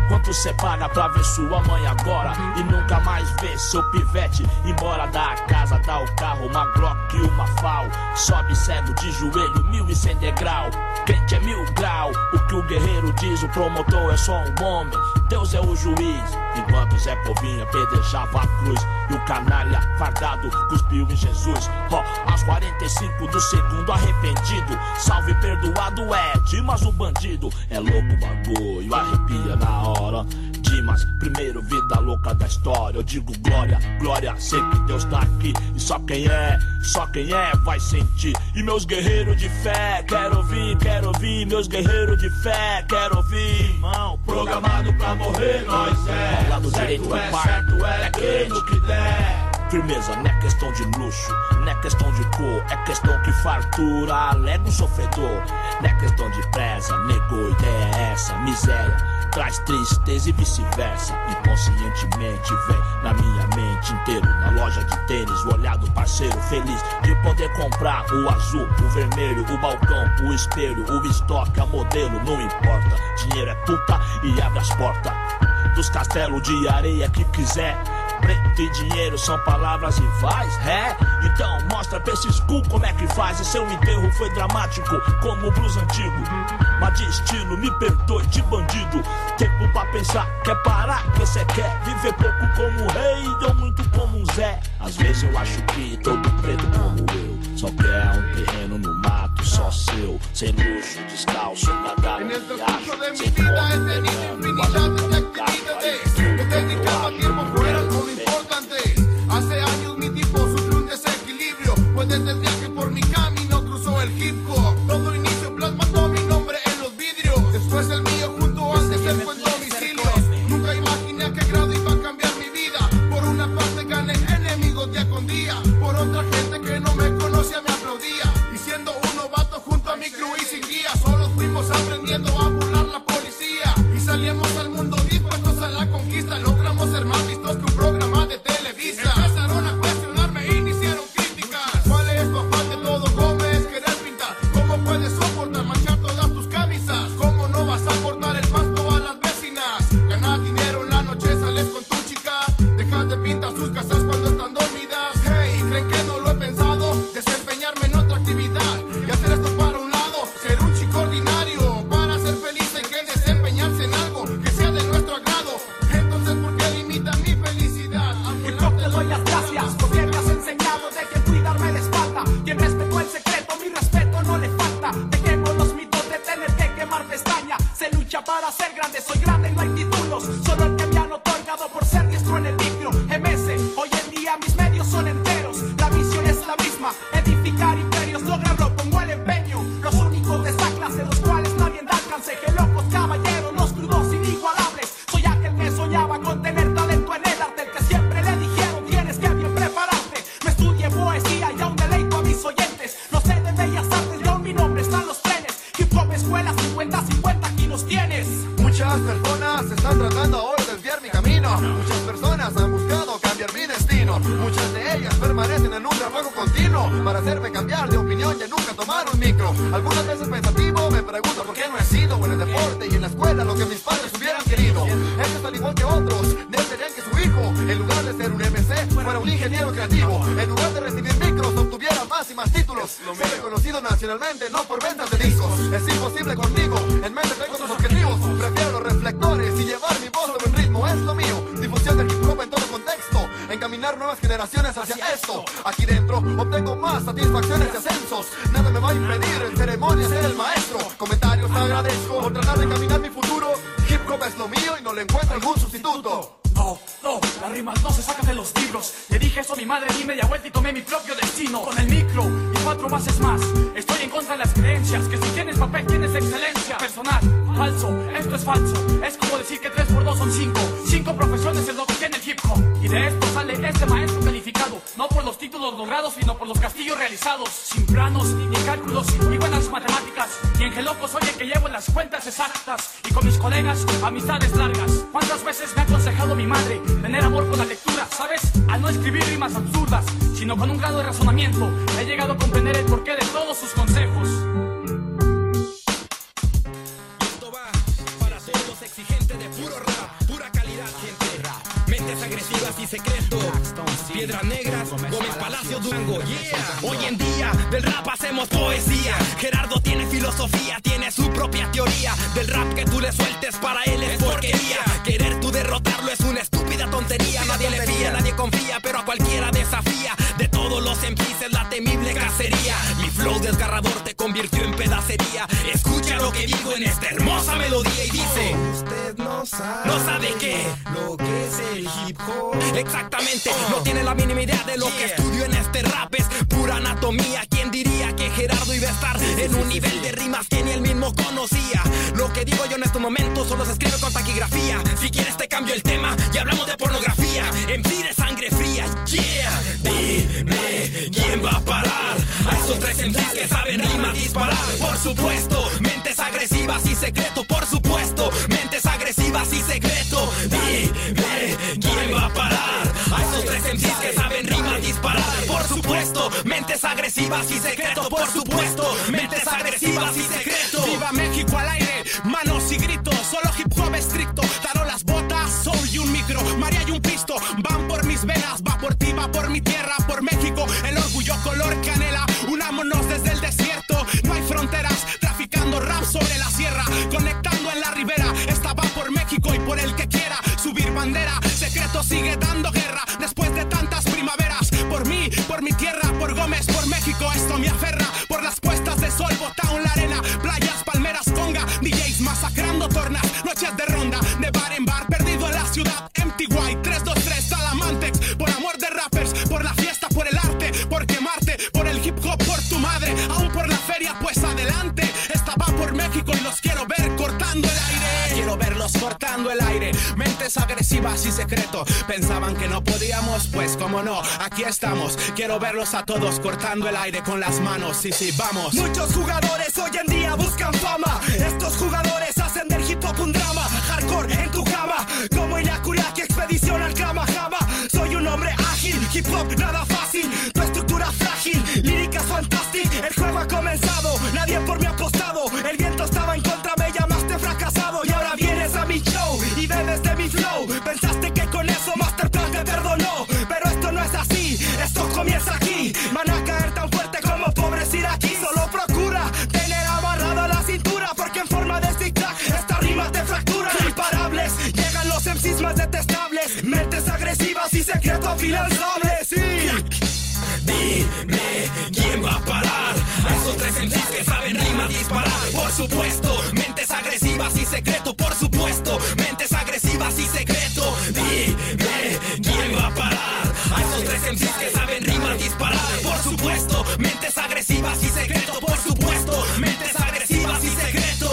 Quanto cê paga pra ver sua mãe agora e nunca mais ver seu pivete embora da casa, dá o carro, uma Glock e uma Fal. Sobe cego de joelho, mil e cem degrau. Crente é mil grau, o que o guerreiro diz, o promotor é só um homem, Deus é o juiz. Enquanto Zé Povinho apedrejava a cruz e o canalha fardado cuspiu em Jesus. Ó, oh, aos quarenta e cinco do segundo arrependido, salve perdoado é Dimas o bandido. É louco o bagulho, arrepia na hora. Dimas, primeiro vida louca da história. Eu digo glória, glória, sei que Deus tá aqui. E só quem é, só quem é vai sentir. E meus guerreiros de fé, quero ouvir, quero ouvir. Meus guerreiros de fé, quero ouvir. Irmão, programado pra morrer, nós é. Lado direito é certo, é crer no que der. Firmeza não é questão de luxo, não é questão de cor, é questão que fartura, alega o sofredor. Não é questão de presa, negou, ideia é essa, miséria traz tristeza e vice-versa. Inconscientemente vem na minha mente inteiro, na loja de tênis, o olhar do parceiro feliz de poder comprar o azul, o vermelho, o balcão, o espelho, o estoque, a modelo, não importa. Dinheiro é puta e abre as portas dos castelos de areia que quiser. Preto e dinheiro são palavras rivais, é? Então mostra pra esses cu como é que faz. E seu enterro foi dramático como o blues antigo, mas de estilo, me perdoe, de bandido. Tempo pra pensar, quer parar, que cê quer viver pouco como rei, deu muito como um Zé. Às vezes eu acho que todo preto como eu só quer um terreno no mato, só seu, sem luxo, descalço, nadar no riacho, sem fome, infinidad de actividades. Yo dedicaba tiempo fuera con lo importante. Hace años mi tipo sufrió un desequilibrio, pues desde el día que por mi camino cruzó el hip hop. Todo inicio plasmando mi nombre en los vidrios, después el mío junto antes él fue en domicilio. Nunca imaginé a qué grado iba a cambiar mi vida. Por una parte gané enemigos día con día, por otra gente que no me conocía me aplaudía. Y siendo un novato junto a mi crew y sin guía, solo fuimos aprendiendo a burlar la policía. Y salíamos al mundo dispuestos a la conquista, logramos ser más vistos que un programa de Televisa. Empezaron a cuestionarme y iniciaron críticas. ¿Cuál es tu afán de todo, Gómez? Querer pintar. ¿Cómo puedes soportar manchar todas tus camisas? ¿Cómo no vas a cortar el pasto a las vecinas? Ganas dinero en la noche, sales con tu chica, dejas de pintar sus casas cuando están dormidas. Hey, ¿creen que no lo he pensado? Desempeñarme en otra actividad y hacer esto para un lado, ser un chico ordinario. Para ser feliz hay que desempeñarse en algo que sea de nuestro agrado. Entonces, ¿por qué limitan mi felicidad? Y yo te doy las gracias porque me has enseñado de que cuidarme la espalda. Quien respetó el secreto, mi respeto no le falta. Te quemo los mitos de tener que quemar pestaña. Se lucha para ser grande, soy grande y no hay títulos, solo el que me han otorgado por ser diestro en el micro. M S, hoy en día mis medios son enteros. La misión es la misma, edificar imperios, lograrlo pongo el empeño. Los únicos de esta clase, los cuales nadie da alcance. Que locos caballeros, los crudos inigualables. Soy aquel que soñaba con tener talento en el arte, el que siempre le dijeron tienes que bien prepararte. Me estudié poesía y aún deleito a mis oyentes. No sé de bellas artes, yo mi nombre está en los trenes. Hip hop escuela cincuenta cincuenta, aquí nos tienes. Muchas personas están tratando ahora de desviar mi camino. Muchas personas han buscado cambiar mi destino. Muchas de ellas permanecen en un trabajo continuo para hacerme cambiar de opinión y nunca tomar un micro. Algunas veces pensativo me pregunto por qué no he sido en el deporte y en la escuela lo que mis padres hubieran querido. Ellos al igual que otros desearían que su hijo, en lugar de ser un M C, fuera un ingeniero creativo. En lugar de recibir micros obtuviera más y más títulos. Ser reconocido nacionalmente, no por ventas de discos. Es imposible conmigo, en mente tengo otros objetivos. Prefiero los reflectores y llevar mi voz sobre un ritmo, es lo mío. Difusión del hip hop en todo contexto, encaminar nuevas generaciones hacia esto. Aquí dentro obtengo más satisfacciones y ascensos. Nada me va a impedir en ceremonia ser el maestro. Comentarios agradezco por tratar de caminar mi futuro. Hip hop es lo mío y no le encuentro algún sustituto. No, no, las rimas no se sacan de los libros. Le dije eso a mi madre, di media vuelta y tomé mi propio destino. Con el micro y cuatro bases más, estoy en contra de las creencias que si tienes papel tienes excelencia. Personal, falso, esto es falso. Es como decir que tres por dos son cinco. Cinco profesiones es lo que tiene el hip hop. Y de esto sale este maestro calificado, no por los títulos logrados, sino por los castillos realizados. Sin planos, ni cálculos, ni buenas matemáticas. Y en Geloco soy el que llevo las cuentas exactas. Y con mis colegas, amistades largas. ¿Cuántas veces me ha aconsejado mi madre tener amor por la lectura, ¿sabes? Al no escribir rimas absurdas, sino con un grado de razonamiento, he llegado a comprender el porqué de todos sus consejos. Y esto va para todos los exigentes de puro rap. agresivas y secreto. Piedras Negras, Gómez Palacio, Durango, yeah. Hoy en día del rap hacemos poesía. Gerardo tiene filosofía, tiene su propia teoría. Del rap que tú le sueltes para él es porquería. Querer tú derrotarlo es una estúpida tontería. Nadie le fía, nadie confía, pero a cualquiera desafía. De todos los M Ps es la temible cacería. Mi flow desgarrador te convirtió en pedacería. Escucha lo que digo en esta hermosa melodía y dice: usted no sabe, no sabe qué, lo que es el hip hop. Exactamente, no tiene la mínima idea de lo que estudio en este rap. Es pura anatomía. ¿Quién diría que Gerardo iba a estar en un nivel de rimas que ni él mismo conocía? Lo que digo yo en estos momentos solo se escribe con taquigrafía. Si quieres te cambio el tema y hablamos de pornografía. M C de sangre fría, yeah. Dime, ¿quién va a parar a esos tres M Cs que saben rimas disparar? Por supuesto, mentes agresivas y secreto. Por supuesto, mentes agresivas y secreto. Dime, ¿quién va a parar a esos tres M Cs que saben rimas disparar? Por supuesto, mentes agresivas y secreto. Por supuesto, mentes agresivas y secreto. Viva México al aire, manos y gritos. Solo hip hop estricto. Taro las botas, soul y un micro. María y un pisto, van por mis venas. Va por ti, va por mi tierra, por México. El orgullo color canela. Unámonos desde el desierto. No hay fronteras, traficando rap sobre la sierra. Conectando en la ribera. Esta va por México y por el que quiera subir bandera. Secreto sigue dando guerra después de tantas primaveras. Por mí, por mi tierra, por Gómez, por México. Esto me aferra. Por las puestas de sol, Botown, la arena. Playas, palmeras, conga. D Js masacrando tornas. Noches de ronda, de bar en bar. Perdido en la ciudad. M T Y, tres dos tres, Salamantex. Por amor de rappers, por la fiesta, por el arte. Por quemarte, por el hip hop, por tu madre. Aún por la feria, pues adelante. Esta va por México y los quiero ver cortando el aire. Quiero verlos cortando el aire. Mentes agresivas y secreto. Pensaban que no podíamos, pues cómo no, aquí estamos. Quiero verlos a todos cortando el aire con las manos. Sí, sí, vamos. Muchos jugadores hoy en día buscan fama. Estos jugadores hacen del hip hop un drama. Hardcore en tu cama, como Inakuriaki, expedición al Kama Jama. Soy un hombre ágil, hip hop nada fácil. Tu estructura frágil, líricas fantastic. El juego ha comenzado, nadie por mí ha apostado. El viento estaba en contra, me llamaste fracasado. Y ahora vienes a mi show y bebes de mi flow. Pensaste que con eso Masterplan te perdonó, pero esto no es así, esto comienza aquí. Van a caer tan fuerte como pobres iraquí. Solo procura tener amarrada la cintura, porque en forma de zigzag esta rima te fractura. Imparables, llegan los M Cs más detestables. Mentes agresivas y secreto afianzable, sí. Dime, ¿quién va a parar a esos tres M Cs que saben rimas disparar? Por supuesto, mentes agresivas y secreto. Por supuesto, mentes agresivas y secreto. Dime, ¿quién va a parar a esos tres M Cs que saben rimas disparar? Por supuesto, mentes agresivas y secreto. Por supuesto, mentes agresivas y secreto.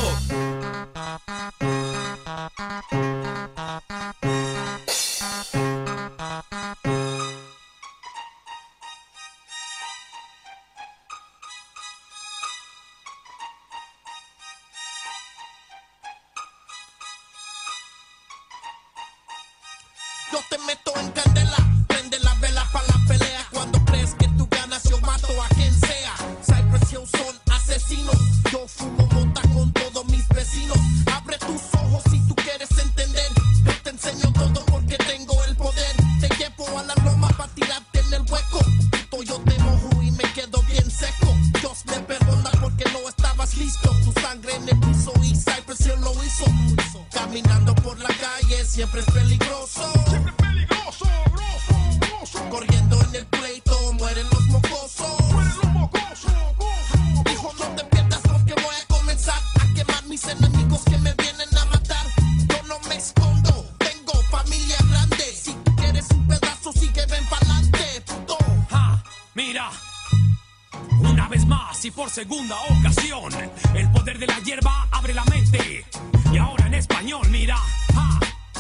Yo te meto en candela, prende la vela pa' la pelea. Cuando crees que tú ganas, yo mato a quien sea. Cypress Hill son asesinos. Yo fumo mota con todos mis vecinos. Abre tus ojos si tú quieres entender. Yo te enseño todo porque tengo el poder. Te llevo a la loma pa' tirarte en el hueco. Puto, yo te mojo y me quedo bien seco. Dios me perdona porque no estabas listo. Tu sangre en el piso y Cypress Hill lo hizo. Caminando por la calle siempre es peligroso. Corriendo en el pleito, mueren los mocosos. Mueren los mocosos. Hijo, no te pierdas porque voy a comenzar a quemar mis enemigos que me vienen a matar. Yo no me escondo, tengo familia grande. Si tú quieres un pedazo, sigue, ven pa'lante, puto. Ja, mira, una vez más y por segunda ocasión, el poder de la hierba abre la mente. Y ahora en español, mira, ja.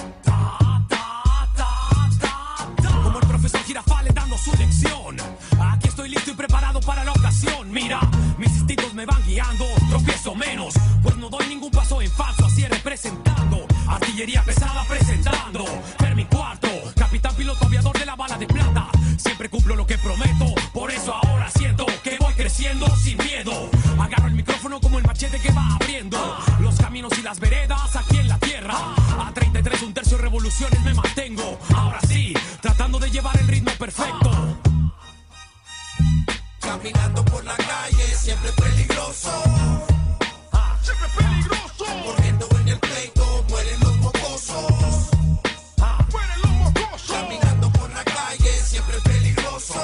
Como el profesor Girafales dando su lección. Aquí estoy listo y preparado para la ocasión. Mira, mis instintos me van guiando. Tropiezo menos, pues no doy ningún paso en falso. Así representando, artillería pesada presentando. Fermi Cuarto, capitán piloto aviador de la bala de plata. Siempre cumplo lo que prometo, por eso ahora siento que voy creciendo sin miedo. Agarro el micrófono como el machete que va abriendo los caminos y las veredas aquí en la tierra. A treinta y tres, un tercio de revoluciones me mantengo. Ahora sí, llevar el ritmo perfecto. Caminando por la calle, siempre peligroso. Ah, siempre peligroso. Corriendo en el pleito, mueren los mocosos. Ah, mueren los mocosos. Caminando por la calle, siempre peligroso.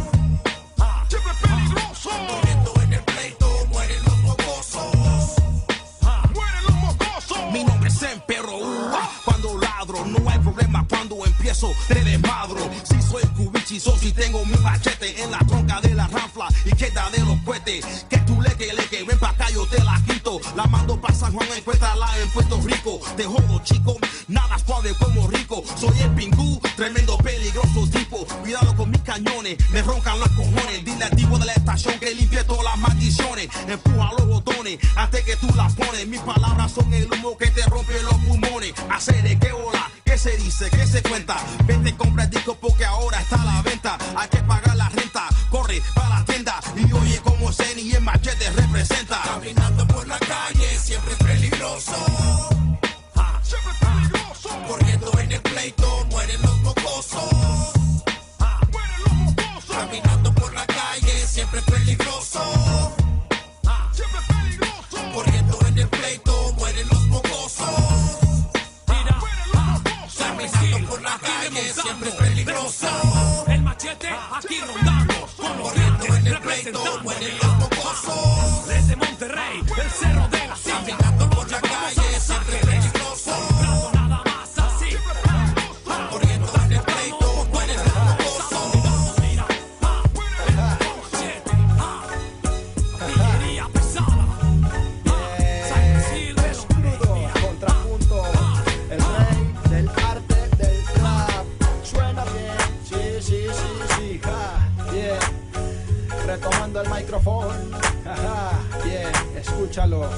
Ah, siempre peligroso. Corriendo en el pleito, mueren los mocosos. Ah, mueren los mocosos. Mi nombre es Emperro, uh, cuando ladro, no hay problema cuando empiezo, te desmadro. Si soy cubichizo, si tengo mi machete en la tronca de la ranfla y queda de los cohetes. Que tú le que le que ven pa' acá yo te la quito. La mando pa' San Juan, encuéntrala en Puerto Rico. Te jodo chico, nada suave como rico. Soy el pingú, tremendo peligroso tipo. Cuidado con mis cañones, me roncan los cojones. Dile al tipo de la estación que limpie todas las maldiciones. Empuja los botones antes que tú las pones. Mis palabras son el humo que te rompe los pulmones. Hacer de qué bola, qué se dice, qué se cuenta. Vete, compra el disco porque ahora está a la venta. Hay que pagar la renta, corre para la tienda. Y oye como Zen y el machete representa. Caminando por la calle, siempre peligroso. Ah, siempre peligroso. Corriendo en el pleito, mueren los mocosos. Ah, mueren los mocosos. Caminando por la calle, siempre peligroso. Ah, siempre peligroso. Corriendo en el pleito, mueren los mocosos. Mira, ah, Caminando por la calle, siempre peligroso. El machete aquí rondando. Con los Corriendo en el pleito, representando. mueren los mocosos. Desde Monterrey, el cerro de la silla. Caminando por la calle, siempre peligroso. Nada más así. Corriendo en el pleito, mueren los mocosos. Mira, ah, el machete, ah, pillería pesada. Ah, San Silvio, mira, Contrapunto, el rey del arte del rap. Suena bien, sí, sí, sí, sí, ja, bien. Retomando el micrófono, jaja, bien, escúchalo.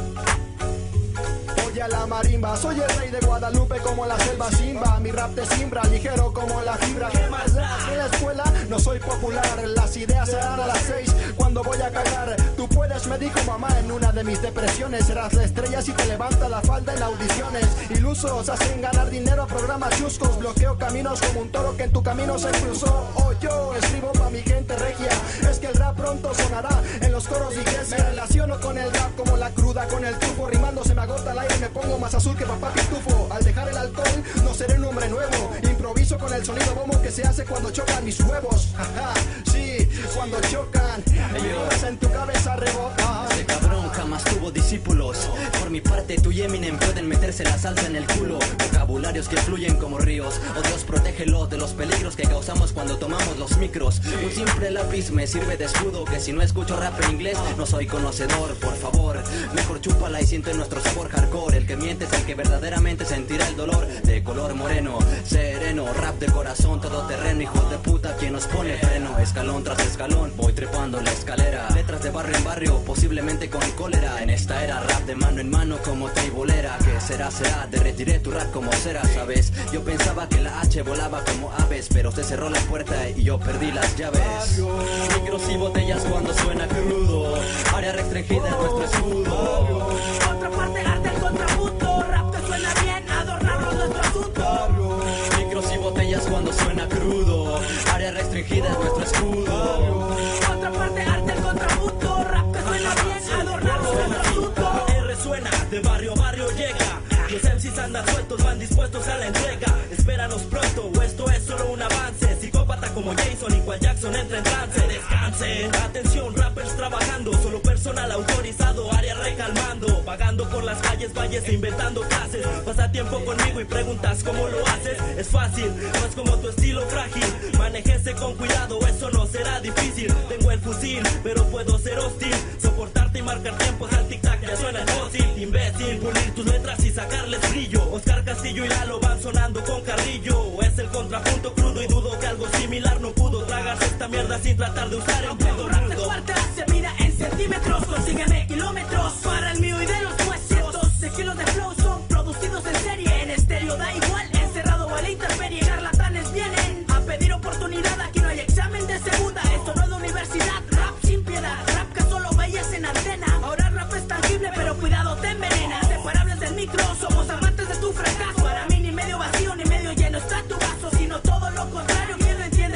Oye a la marimba, soy el rey de Guadalupe como la selva Simba. Mi rap te simbra, ligero como la fibra. ¿Qué más da? En la escuela no soy popular, las ideas se dan a las seis cuando voy a cagar. Tú puedes medir como mamá en una de mis depresiones. Serás la estrella si te levanta la falda en audiciones. Ilusos hacen ganar dinero a programas chuscos. Bloqueo caminos como un toro que en tu camino se cruzó. O yo escribo pa' mi gente regia. Es que el rap pronto sonará en los coros de iglesia. Me relaciono con el rap como la cruda con el tufo. Rimando se me agota el aire, me pongo más azul que papá pitufo. Al dejar el alcohol no seré un hombre nuevo. Improviso con el sonido bombo que se hace cuando chocan mis huevos. Jaja, sí, cuando chocan. Y en tu cabeza rebota. Ese cabrón jamás tuvo discípulos. Por mi parte, tú y Eminem pueden meterse la salsa en el culo. Vocabularios que fluyen como ríos. Oh Dios, protégelo de los peligros que causamos cuando tomamos los micros. Un simple lápiz me sirve de escudo. Que si no escucho rap en inglés, no soy conocedor. Por favor, mejor chúpala y siente nuestro sabor hardcore. El que miente es el que verdaderamente sentirá el dolor. De color moreno, sereno, rap de corazón, todo terreno. Hijo de puta, quien nos pone freno. Escalón tras escalón, voy trepando la escalera. Letras de barrio en barrio, posiblemente con cólera. En esta era rap de mano en mano como tribolera. Que será, será, derretiré tu rap como cera, ¿sabes? Yo pensaba que la H volaba como aves, pero se cerró la puerta y yo perdí las llaves. Micros y botellas cuando suena crudo. Área restringida es nuestro escudo. Otra parte arte el contrapunto. Rap que suena bien, adornarlo nuestro asunto. Micros y botellas cuando suena crudo. Área restringida es nuestro escudo. Otra parte arte el contrapunto. Rap que suena bien, adornarlo nuestro asunto. R suena, de barrio a barrio llega. Los M Cs andan sueltos, van dispuestos a la entrega. Espéranos pronto, o esto es solo un avance. Psicópata como Jason, igual Jackson entra en trance. Descansen, atención, rappers trabajando. Solo personal autorizado, área recalmando. Vagando por las calles, valles e inventando clases. Pasa tiempo conmigo y preguntas cómo lo haces. Es fácil, no es como tu estilo frágil. Manéjese con cuidado, eso no será difícil. Tengo el fusil, pero puedo ser hostil. Soportarte y marcar tiempos al tic-tac, ya suena el fósil. Imbécil, pulir tus letras y sacarles brillo. Oscar Castillo y Lalo van sonando con Carrillo. Es el contrapunto crudo y dudo que algo similar no pudo tragarse esta mierda sin tratar de usar el Tu rap de cuarta se mira en centímetros. Consígueme kilómetros para el mío y de los nuestros. doce kilos de flow son producidos en serie. En estéreo da igual, encerrado o a la intemperie. Charlatanes vienen a pedir oportunidad. Aquí no hay examen de segunda. Esto no es la universidad. Rap sin piedad, rap que solo veías en antena. Ahora rap es tangible, pero cuidado te envenena. Separables del micro, somos amantes de tu fracaso. Para mí ni medio vacío ni medio lleno está tu vaso, sino todo lo contrario. ¿Quién lo entiende?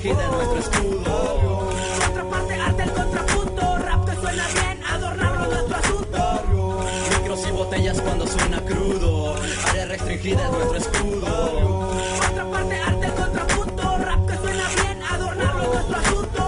restringida es nuestro escudo. Contraparte, arte el contrapunto, rap que suena bien, adornarlo es nuestro asunto. Micros y botellas cuando suena crudo, área restringida es nuestro escudo. Contraparte, arte el contrapunto, rap que suena bien, adornarlo es nuestro asunto.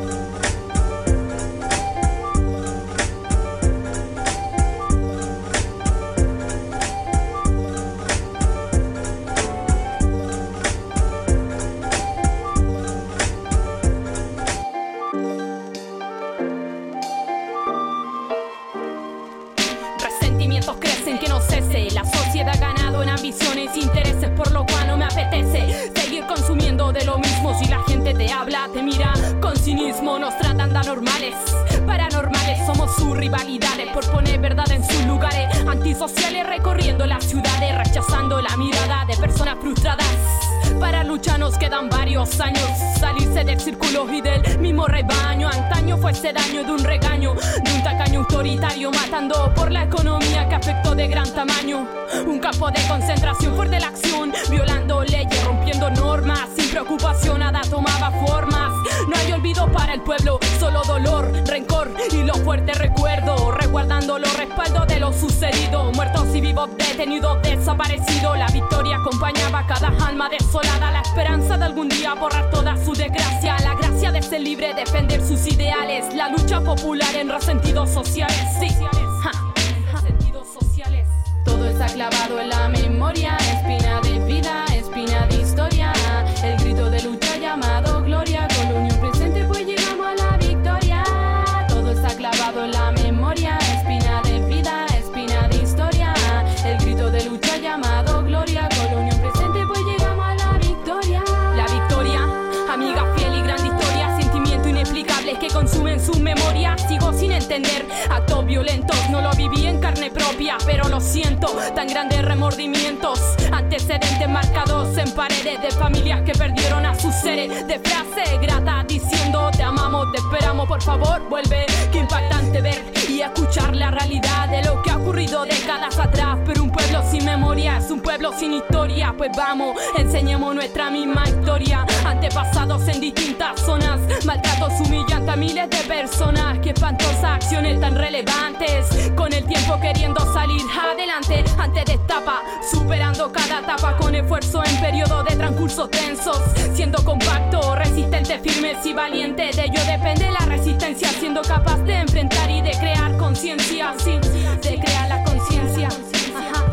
Resentimientos crecen que no cese. La sociedad ha ganado en ambiciones, intereses, por lo cual no me apetece seguir consumiendo de lo mismo. Si la gente te habla, te mira con cinismo, nos tratan de anormales, paranormales. Somos sus rivalidades por poner verdad en sus lugares. Antisociales recorriendo las ciudades, rechazando la mirada de personas frustradas. Para luchar nos quedan varios años, salirse del círculo y del mismo rebaño. Antaño fue ese daño de un regaño, de un tacaño autoritario, matando por la economía que afectó de gran tamaño. Un campo de concentración fuerte la acción, violando leyes, rompiendo normas, sin preocupación nada tomaba formas. No hay olvido para el pueblo, solo dolor, rencor y los fuertes recuerdos, resguardando los respaldos de lo sucedido. Muertos y vivos, detenidos, desaparecidos. La victoria acompañaba cada alma desolada, la esperanza de algún día borrar toda su desgracia, la gracia de ser libre, defender sus ideales, la lucha popular en resentidos sociales. Sí, ja. Resentidos sociales. Todo está clavado en la memoria, espina de vida, espina de historia. El grito de lucha llamado gloria, con unión presente pues llegamos a la victoria. Todo está clavado en la memoria, espina de vida, espina de historia. El grito de lucha llamado gloria, con unión presente pues llegamos a la victoria. La victoria, amiga fiel y gran historia, sentimientos inexplicables que consumen sus memorias. Sigo sin entender actos violentos, no lo viví en carne propia, pero lo siento, tan grandes remordimientos, antecedentes marcados en paredes de familias que perdieron a sus seres, de frases gratas diciendo te amamos, te esperamos, por favor vuelve. Qué impactante ver y escuchar la realidad de lo que ha ocurrido décadas atrás. Pero un pueblo sin memoria es un pueblo sin historia. Pues vamos, enseñemos nuestra misma historia. Antepasados en distintas zonas, maltratos humillantes a miles de personas. Qué espantosas acciones tan relevantes, con el tiempo queriendo salir adelante ante destapa, superando cada etapa con esfuerzo en periodo de transcurso tensos, siendo compacto, resistente, firmes y valiente. De ello depende la resistencia, siendo capaz de enfrentar y de crear conciencia, sí, de crear la conciencia. Ajá.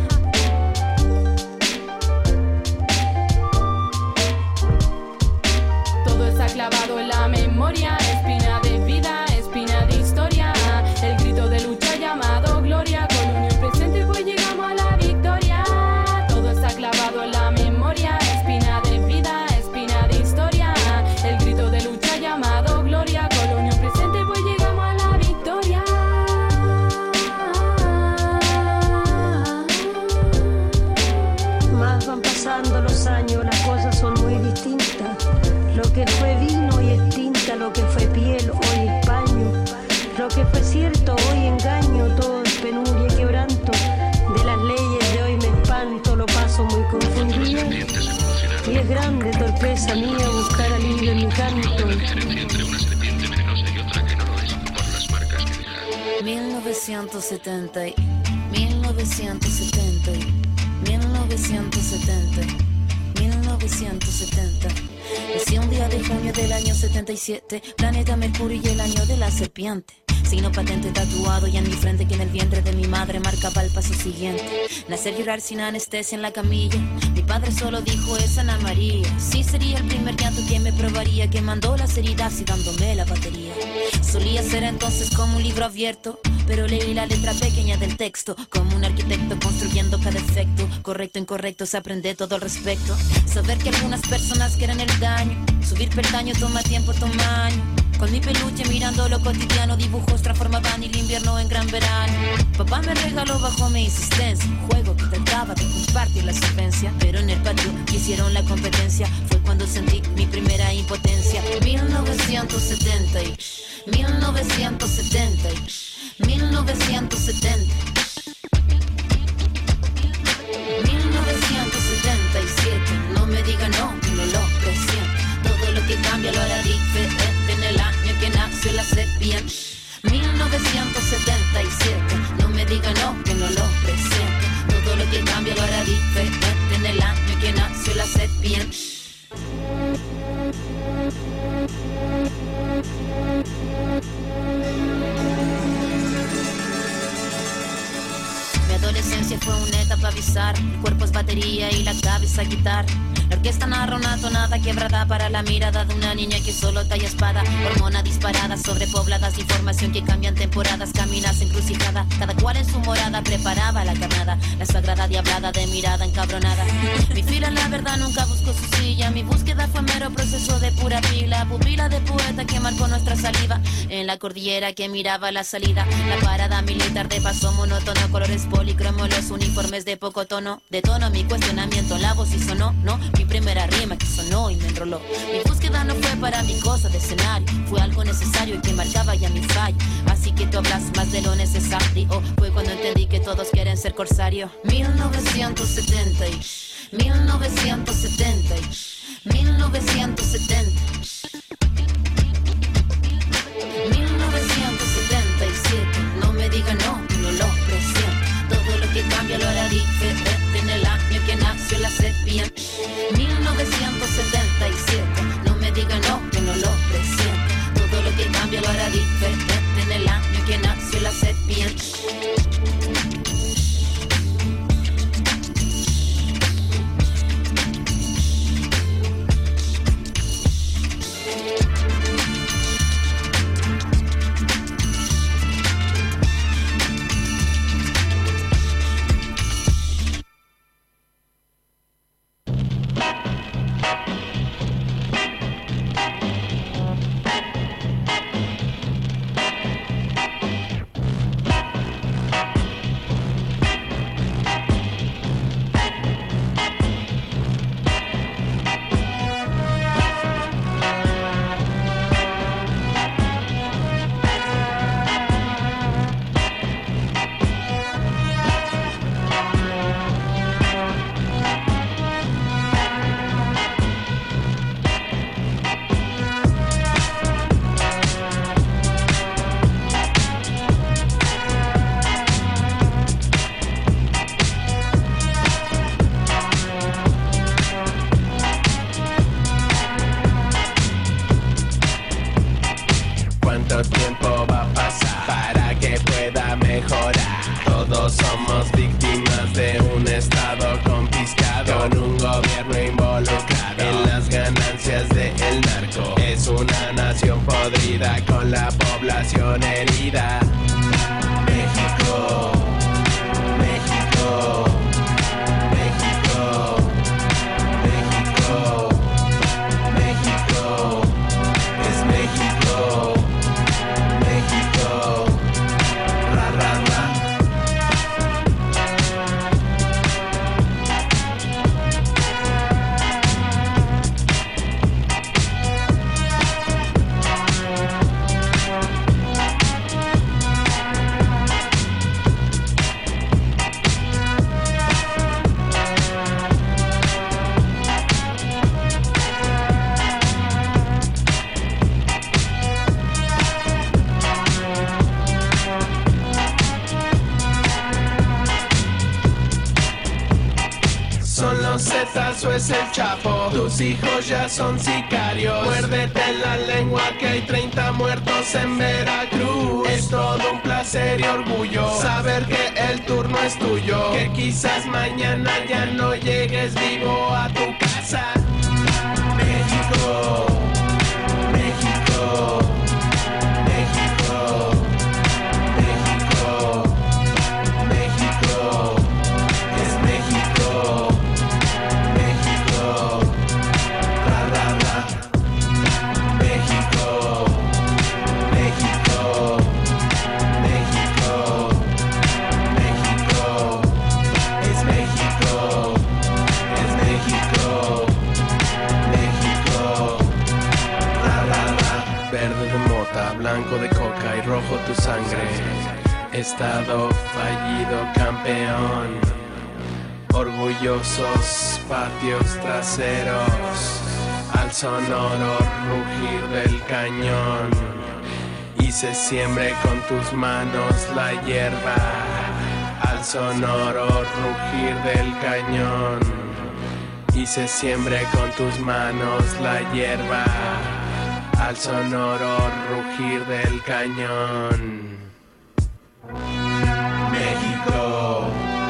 Todo está clavado en la memoria, espina de vida, espina de historia. El grito de lucha llamado gloria, con unión presente pues llegamos a la victoria. Todo está clavado en la memoria, espina de vida, espina de historia. El grito de lucha llamado gloria, con unión presente pues llegamos a la victoria. Más van pasando los años, las cosas son muy distintas. Lo que fue vino y es tinta, lo que fue piel hoy es paño. Lo que fue cierto hoy engaño, todo es penuria y quebranto. De las leyes de hoy me espanto, lo paso muy confundido. Y es grande torpeza mía buscar alivio en mi canto. mil novecientos setenta, mil novecientos setenta, mil novecientos setenta, mil novecientos setenta. Nací un día de junio del año setenta y siete, planeta Mercurio y el año de la serpiente. Signo patente tatuado y en mi frente que en el vientre de mi madre marcaba el paso siguiente. Nacer, llorar sin anestesia en la camilla. Mi padre solo dijo es Ana María. Sí, sería el primer llanto que me probaría, que mandó las heridas y dándome la batería. Solía ser entonces como un libro abierto, pero leí la letra pequeña del texto, como un arquitecto construyendo cada efecto. Correcto, incorrecto, se aprende todo al respecto. Saber que algunas personas quieren el daño, subir peldaño toma tiempo, toma año. Con mi peluche mirando lo cotidiano, dibujos transformaban el invierno en gran verano. Papá me regaló bajo mi insistencia un juego que trataba de compartir la solvencia, pero en el patio hicieron la competencia. Fue cuando sentí mi primera impotencia. mil novecientos setenta y mil novecientos setenta y mil novecientos setenta, mil novecientos setenta y siete. No me diga no, no lo presiento. Todo lo que adolescencia fue una etapa bizarra. El cuerpo es batería y la cabeza guitarra. La orquesta narra una tonada quebrada para la mirada de una niña que solo talla espada. Hormona disparada, sobrepobladas de información que cambian temporadas. Caminas encrucijada, cada cual en su morada preparaba la carnada. La sagrada diablada de mirada encabronada. Mi fila la verdad nunca buscó su silla. Mi búsqueda fue mero proceso de pura pila. Pupila de poeta que marcó nuestra saliva. En la cordillera que miraba la salida. La parada militar de paso monótono. Colores policromos, los uniformes de poco tono. De tono mi cuestionamiento, la voz y sonó, no. Mi primera rima que sonó y me enroló. Mi búsqueda no fue para mi cosa de escenario. Fue algo necesario y que marcaba ya mi fallo. Así que tú hablas más de lo necesario. Fue cuando entendí que todos quieren ser corsario. mil novecientos setenta y mil novecientos setenta y mil novecientos setenta mil novecientos setenta y siete. No me digan no, que no lo presiento. Todo lo que cambia lo hará diferente en el año que nació la sepia. mil novecientos setenta y siete. No me digan no, que no lo presiento. Todo lo que cambia lo hará diferente en el año que nació la sepia. Es el Chapo, tus hijos ya son sicarios. Muérdete la lengua que hay treinta muertos en Veracruz. Es todo un placer y orgullo saber que el turno es tuyo. Que quizás mañana ya no llegues vivo a tu casa. México, México, México, México, México, es México. Blanco de coca y rojo tu sangre. Estado fallido, campeón. Orgullosos patios traseros. Al sonoro rugir del cañón. Y se siembre con tus manos la hierba. Al sonoro rugir del cañón. Y se siembre con tus manos la hierba. Al sonoro rugir del cañón. México,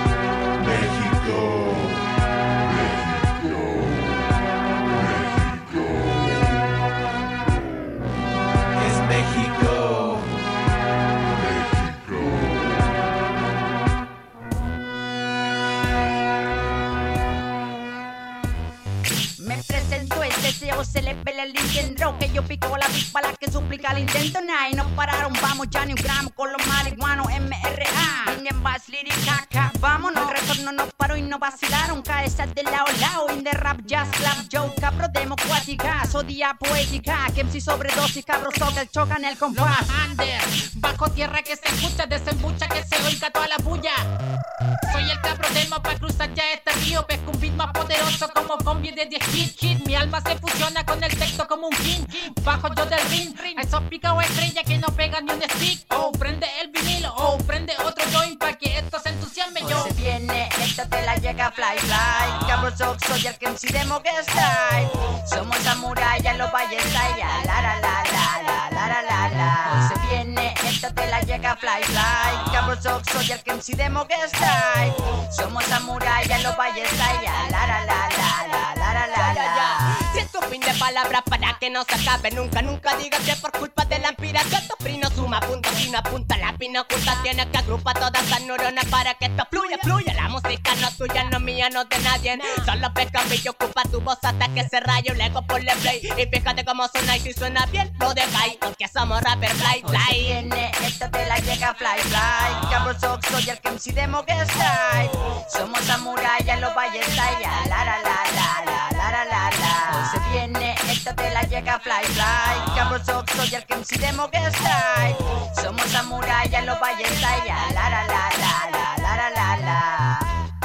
se les ve el intento. Que yo pico la pipa, la que suplica el intento. Nah, y no pararon, vamos ya ni un gramo con los marihuanos M R A. Indian Bass, Liricaca, vámonos. El retorno no paró y no vacilaron. Cabezas de lado a lado, in the rap, jazz, clap, joke, cabro, democrática, sodia poética. Que M C sobredosis, cabro, soca, chocan el compás. Under, bajo tierra que se escucha, desembucha que se oiga toda la bulla. Soy el cabro demo pa' cruzar ya este río. Pesco un beat más poderoso como combi de diez hit, hit. Mi alma se fusiona con el texto como un king. Bajo yo del ring, ring. A esos pica o estrella que no pegan ni un stick. Oh, prende el vinilo, oh, prende otro joint pa' que esto se entusiasme yo. Se viene, esto te la llega fly, fly. Cabro soy, soy el que M C demo que está. Somos samurai en los valles, la la la la la la la la la. Se viene, esto te la llega fly, fly. Cabro soy, soy el que M C demo que está. Somos samurai en los valles, la la la la la la la la la. Siento fin de palabras para que no se acabe nunca, nunca digas que por culpa de la inspiración tu prino suma punto, si no apunta la pina oculta tienes que agrupar todas esas neuronas para que esto fluya, fluya. La música no es tuya, no es mía, no de nadie. Solo pesca y ocupa tu voz hasta que se raye. Luego ponle play y fíjate cómo suena y si suena bien lo dejáis porque somos rapper fly, fly. Hoy se viene, esto te la llega fly, fly. Cabro soy, soy el que M C demo que está. Somos samurai en los valles, la la la la la la la la la. Hoy se viene, esto te la llega fly, fly. Cabro soy, soy el que M C demo que está. Somos samurai en los valles, la la la la la la la la la.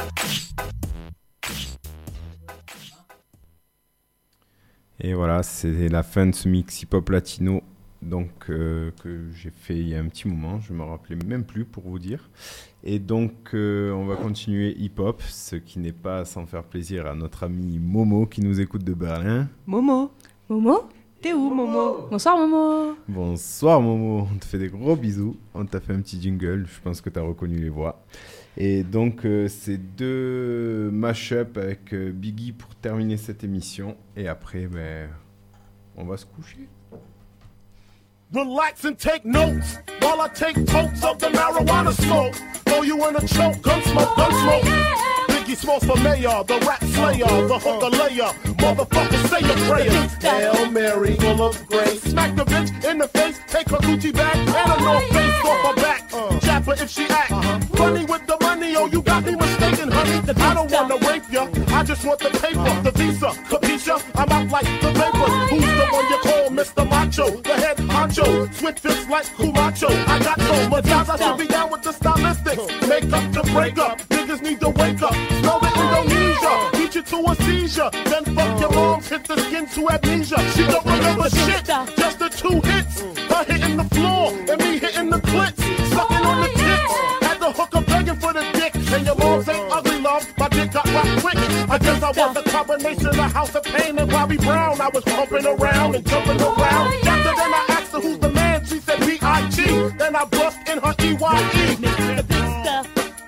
Et voilà, c'est la fin de ce mix hip-hop latino donc, euh, que j'ai fait il y a un petit moment. Je ne me rappelais même plus pour vous dire. Et donc, euh, on va continuer hip-hop, ce qui n'est pas sans faire plaisir à notre ami Momo qui nous écoute de Berlin. Momo Momo T'es où, Momo? Bonsoir, Momo. Bonsoir, Momo. On te fait des gros bisous. On t'a fait un petit jingle. Je pense que tu as reconnu les voix. Et donc, euh, c'est deux mash-up avec euh, Biggie pour terminer cette émission. Et après, ben, on va se coucher. Relax and take notes while I take totes of the marijuana smoke. Throw you in a choke, gun smoke, gun smoke. Biggie Smalls for mayor, the rap slayer, the hooker layer. Motherfucker, say your prayers. Hail Mary, full of grace. Smack the bitch in the face, take her Gucci bag and a North Face off her back. Uh, Chap her if she act uh-huh. funny with the money. Oh, you got me mistaken, honey. I don't wanna rape ya, I just want the paper, the visa, capisha. I'm out like the papers. Who's the one you call Mister Macho? The head honcho, switch fists like Kumacho. I got so much guys, I should be down with the stylistics. Make up to break up, niggas need to wake up. Smell the Indonesia, beat you to a seizure. Then fuck your moms, hit the skin to amnesia. She don't remember shit, just the two hits. Her hitting the floor, and me hitting the clits. Sucking on the tits, had the hooker begging for the dick. And your moms ain't ugly, love, my dick got rocked quick. I guess I was a combination of House of Pain and Bobby Brown. I was pumping around and jumping around. After then I asked her who's the man, she said B I G. Then I bust in her E Y E. The big stuff.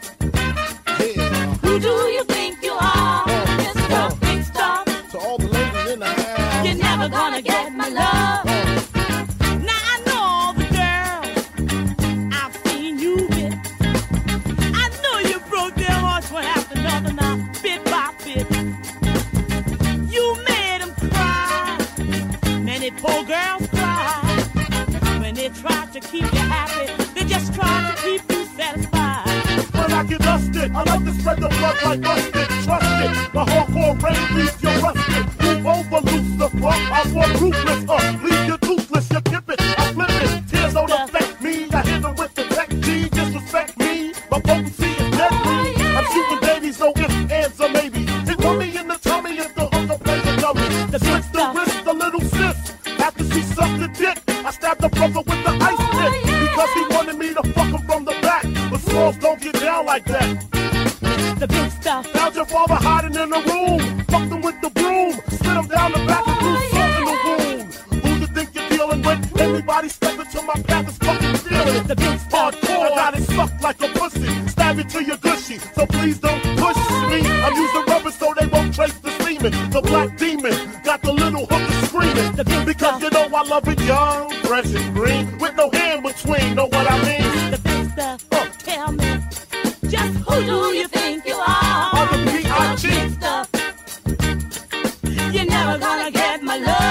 Who do you think you are? Mister Big Stuff. To all the ladies in the house, You're never gonna get my love. Now I know all the girls I've seen you with. I know you broke their hearts one after another now, bit by bit. You made them cry. Many poor girls cry. When they try to keep you happy, they just try to keep you satisfied. when I get dusted, I like to spread the blood like mustard. Trust it, the hardcore rain leaves you rusted. Move over, Lucifer, I want ruthless up. Leave you toothless, you kip it, I flip it. Tears don't affect me, I hit them with the tech G. Disrespect me, my potency is deadly. I'm shooting babies, no ifs, ands, or maybe. Hit mommy in the tummy if the hooker plays a dummy. The switch the wrist, the little sis. After she sucked the dick, I stabbed the brother with the ice pick. Because he wanted me to fuck him from the back. But Smalls don't get down like that. The big stuff. Found your father hiding in the room. Fucked him with the broom. Slid him down the back and threw salt in the wound. Who you think you're dealing with? Anybody step into my path is fucking feeling. The big stuff. Hardcore, I got it sucked like a pussy. Stab it till you're gushy. So please don't push me. I'm using rubber so they won't trace the semen. The black demon got the little hooker screaming. Because you know I love it young, fresh and green. With no hand between, know what I mean? The big stuff. Uh. Tell me, just who do you think you are? I'm the B I G. You're never gonna get my love.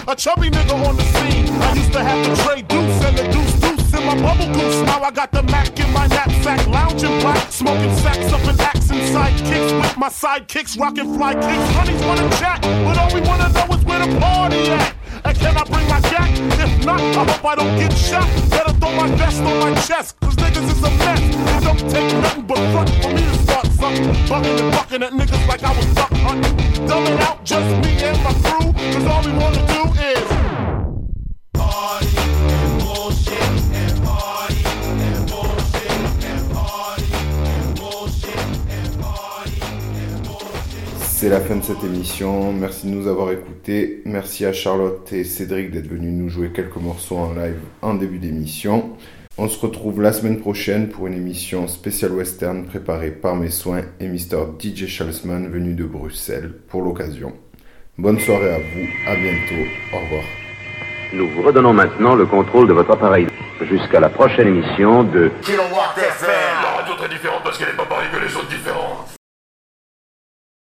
A chubby nigga on the scene. I used to have to trade deuce and the deuce deuce in my bubble goose. Now I got the Mac in my knapsack, lounging black, smoking sacks up in accent sidekicks with my sidekicks, rocking fly kicks. Honeys wanna chat, but all we wanna know is where the party at. And can I bring my gat? If not, I hope I don't get shot. Better throw my vest on my chest, cause niggas is a mess. It don't take nothing but front for me to start something. Bucking and bucking at niggas like I was duck hunting. Dumb it out, just me and my crew, cause all we wanna do is party and bullshit and party and bullshit and party and bullshit and party and bullshit. C'est la fin de cette émission, merci de nous avoir écoutés, merci à Charlotte et Cédric d'être venus nous jouer quelques morceaux en live en début d'émission. On se retrouve la semaine prochaine pour une émission spéciale western préparée par mes soins et mister D J Schalzman venu de Bruxelles pour l'occasion. Bonne soirée à vous, à bientôt, au revoir. Nous vous redonnons maintenant le contrôle de votre appareil jusqu'à la prochaine émission de Kilowatt F M. La radio très différente parce qu'elle n'est pas pareille que les autres différentes.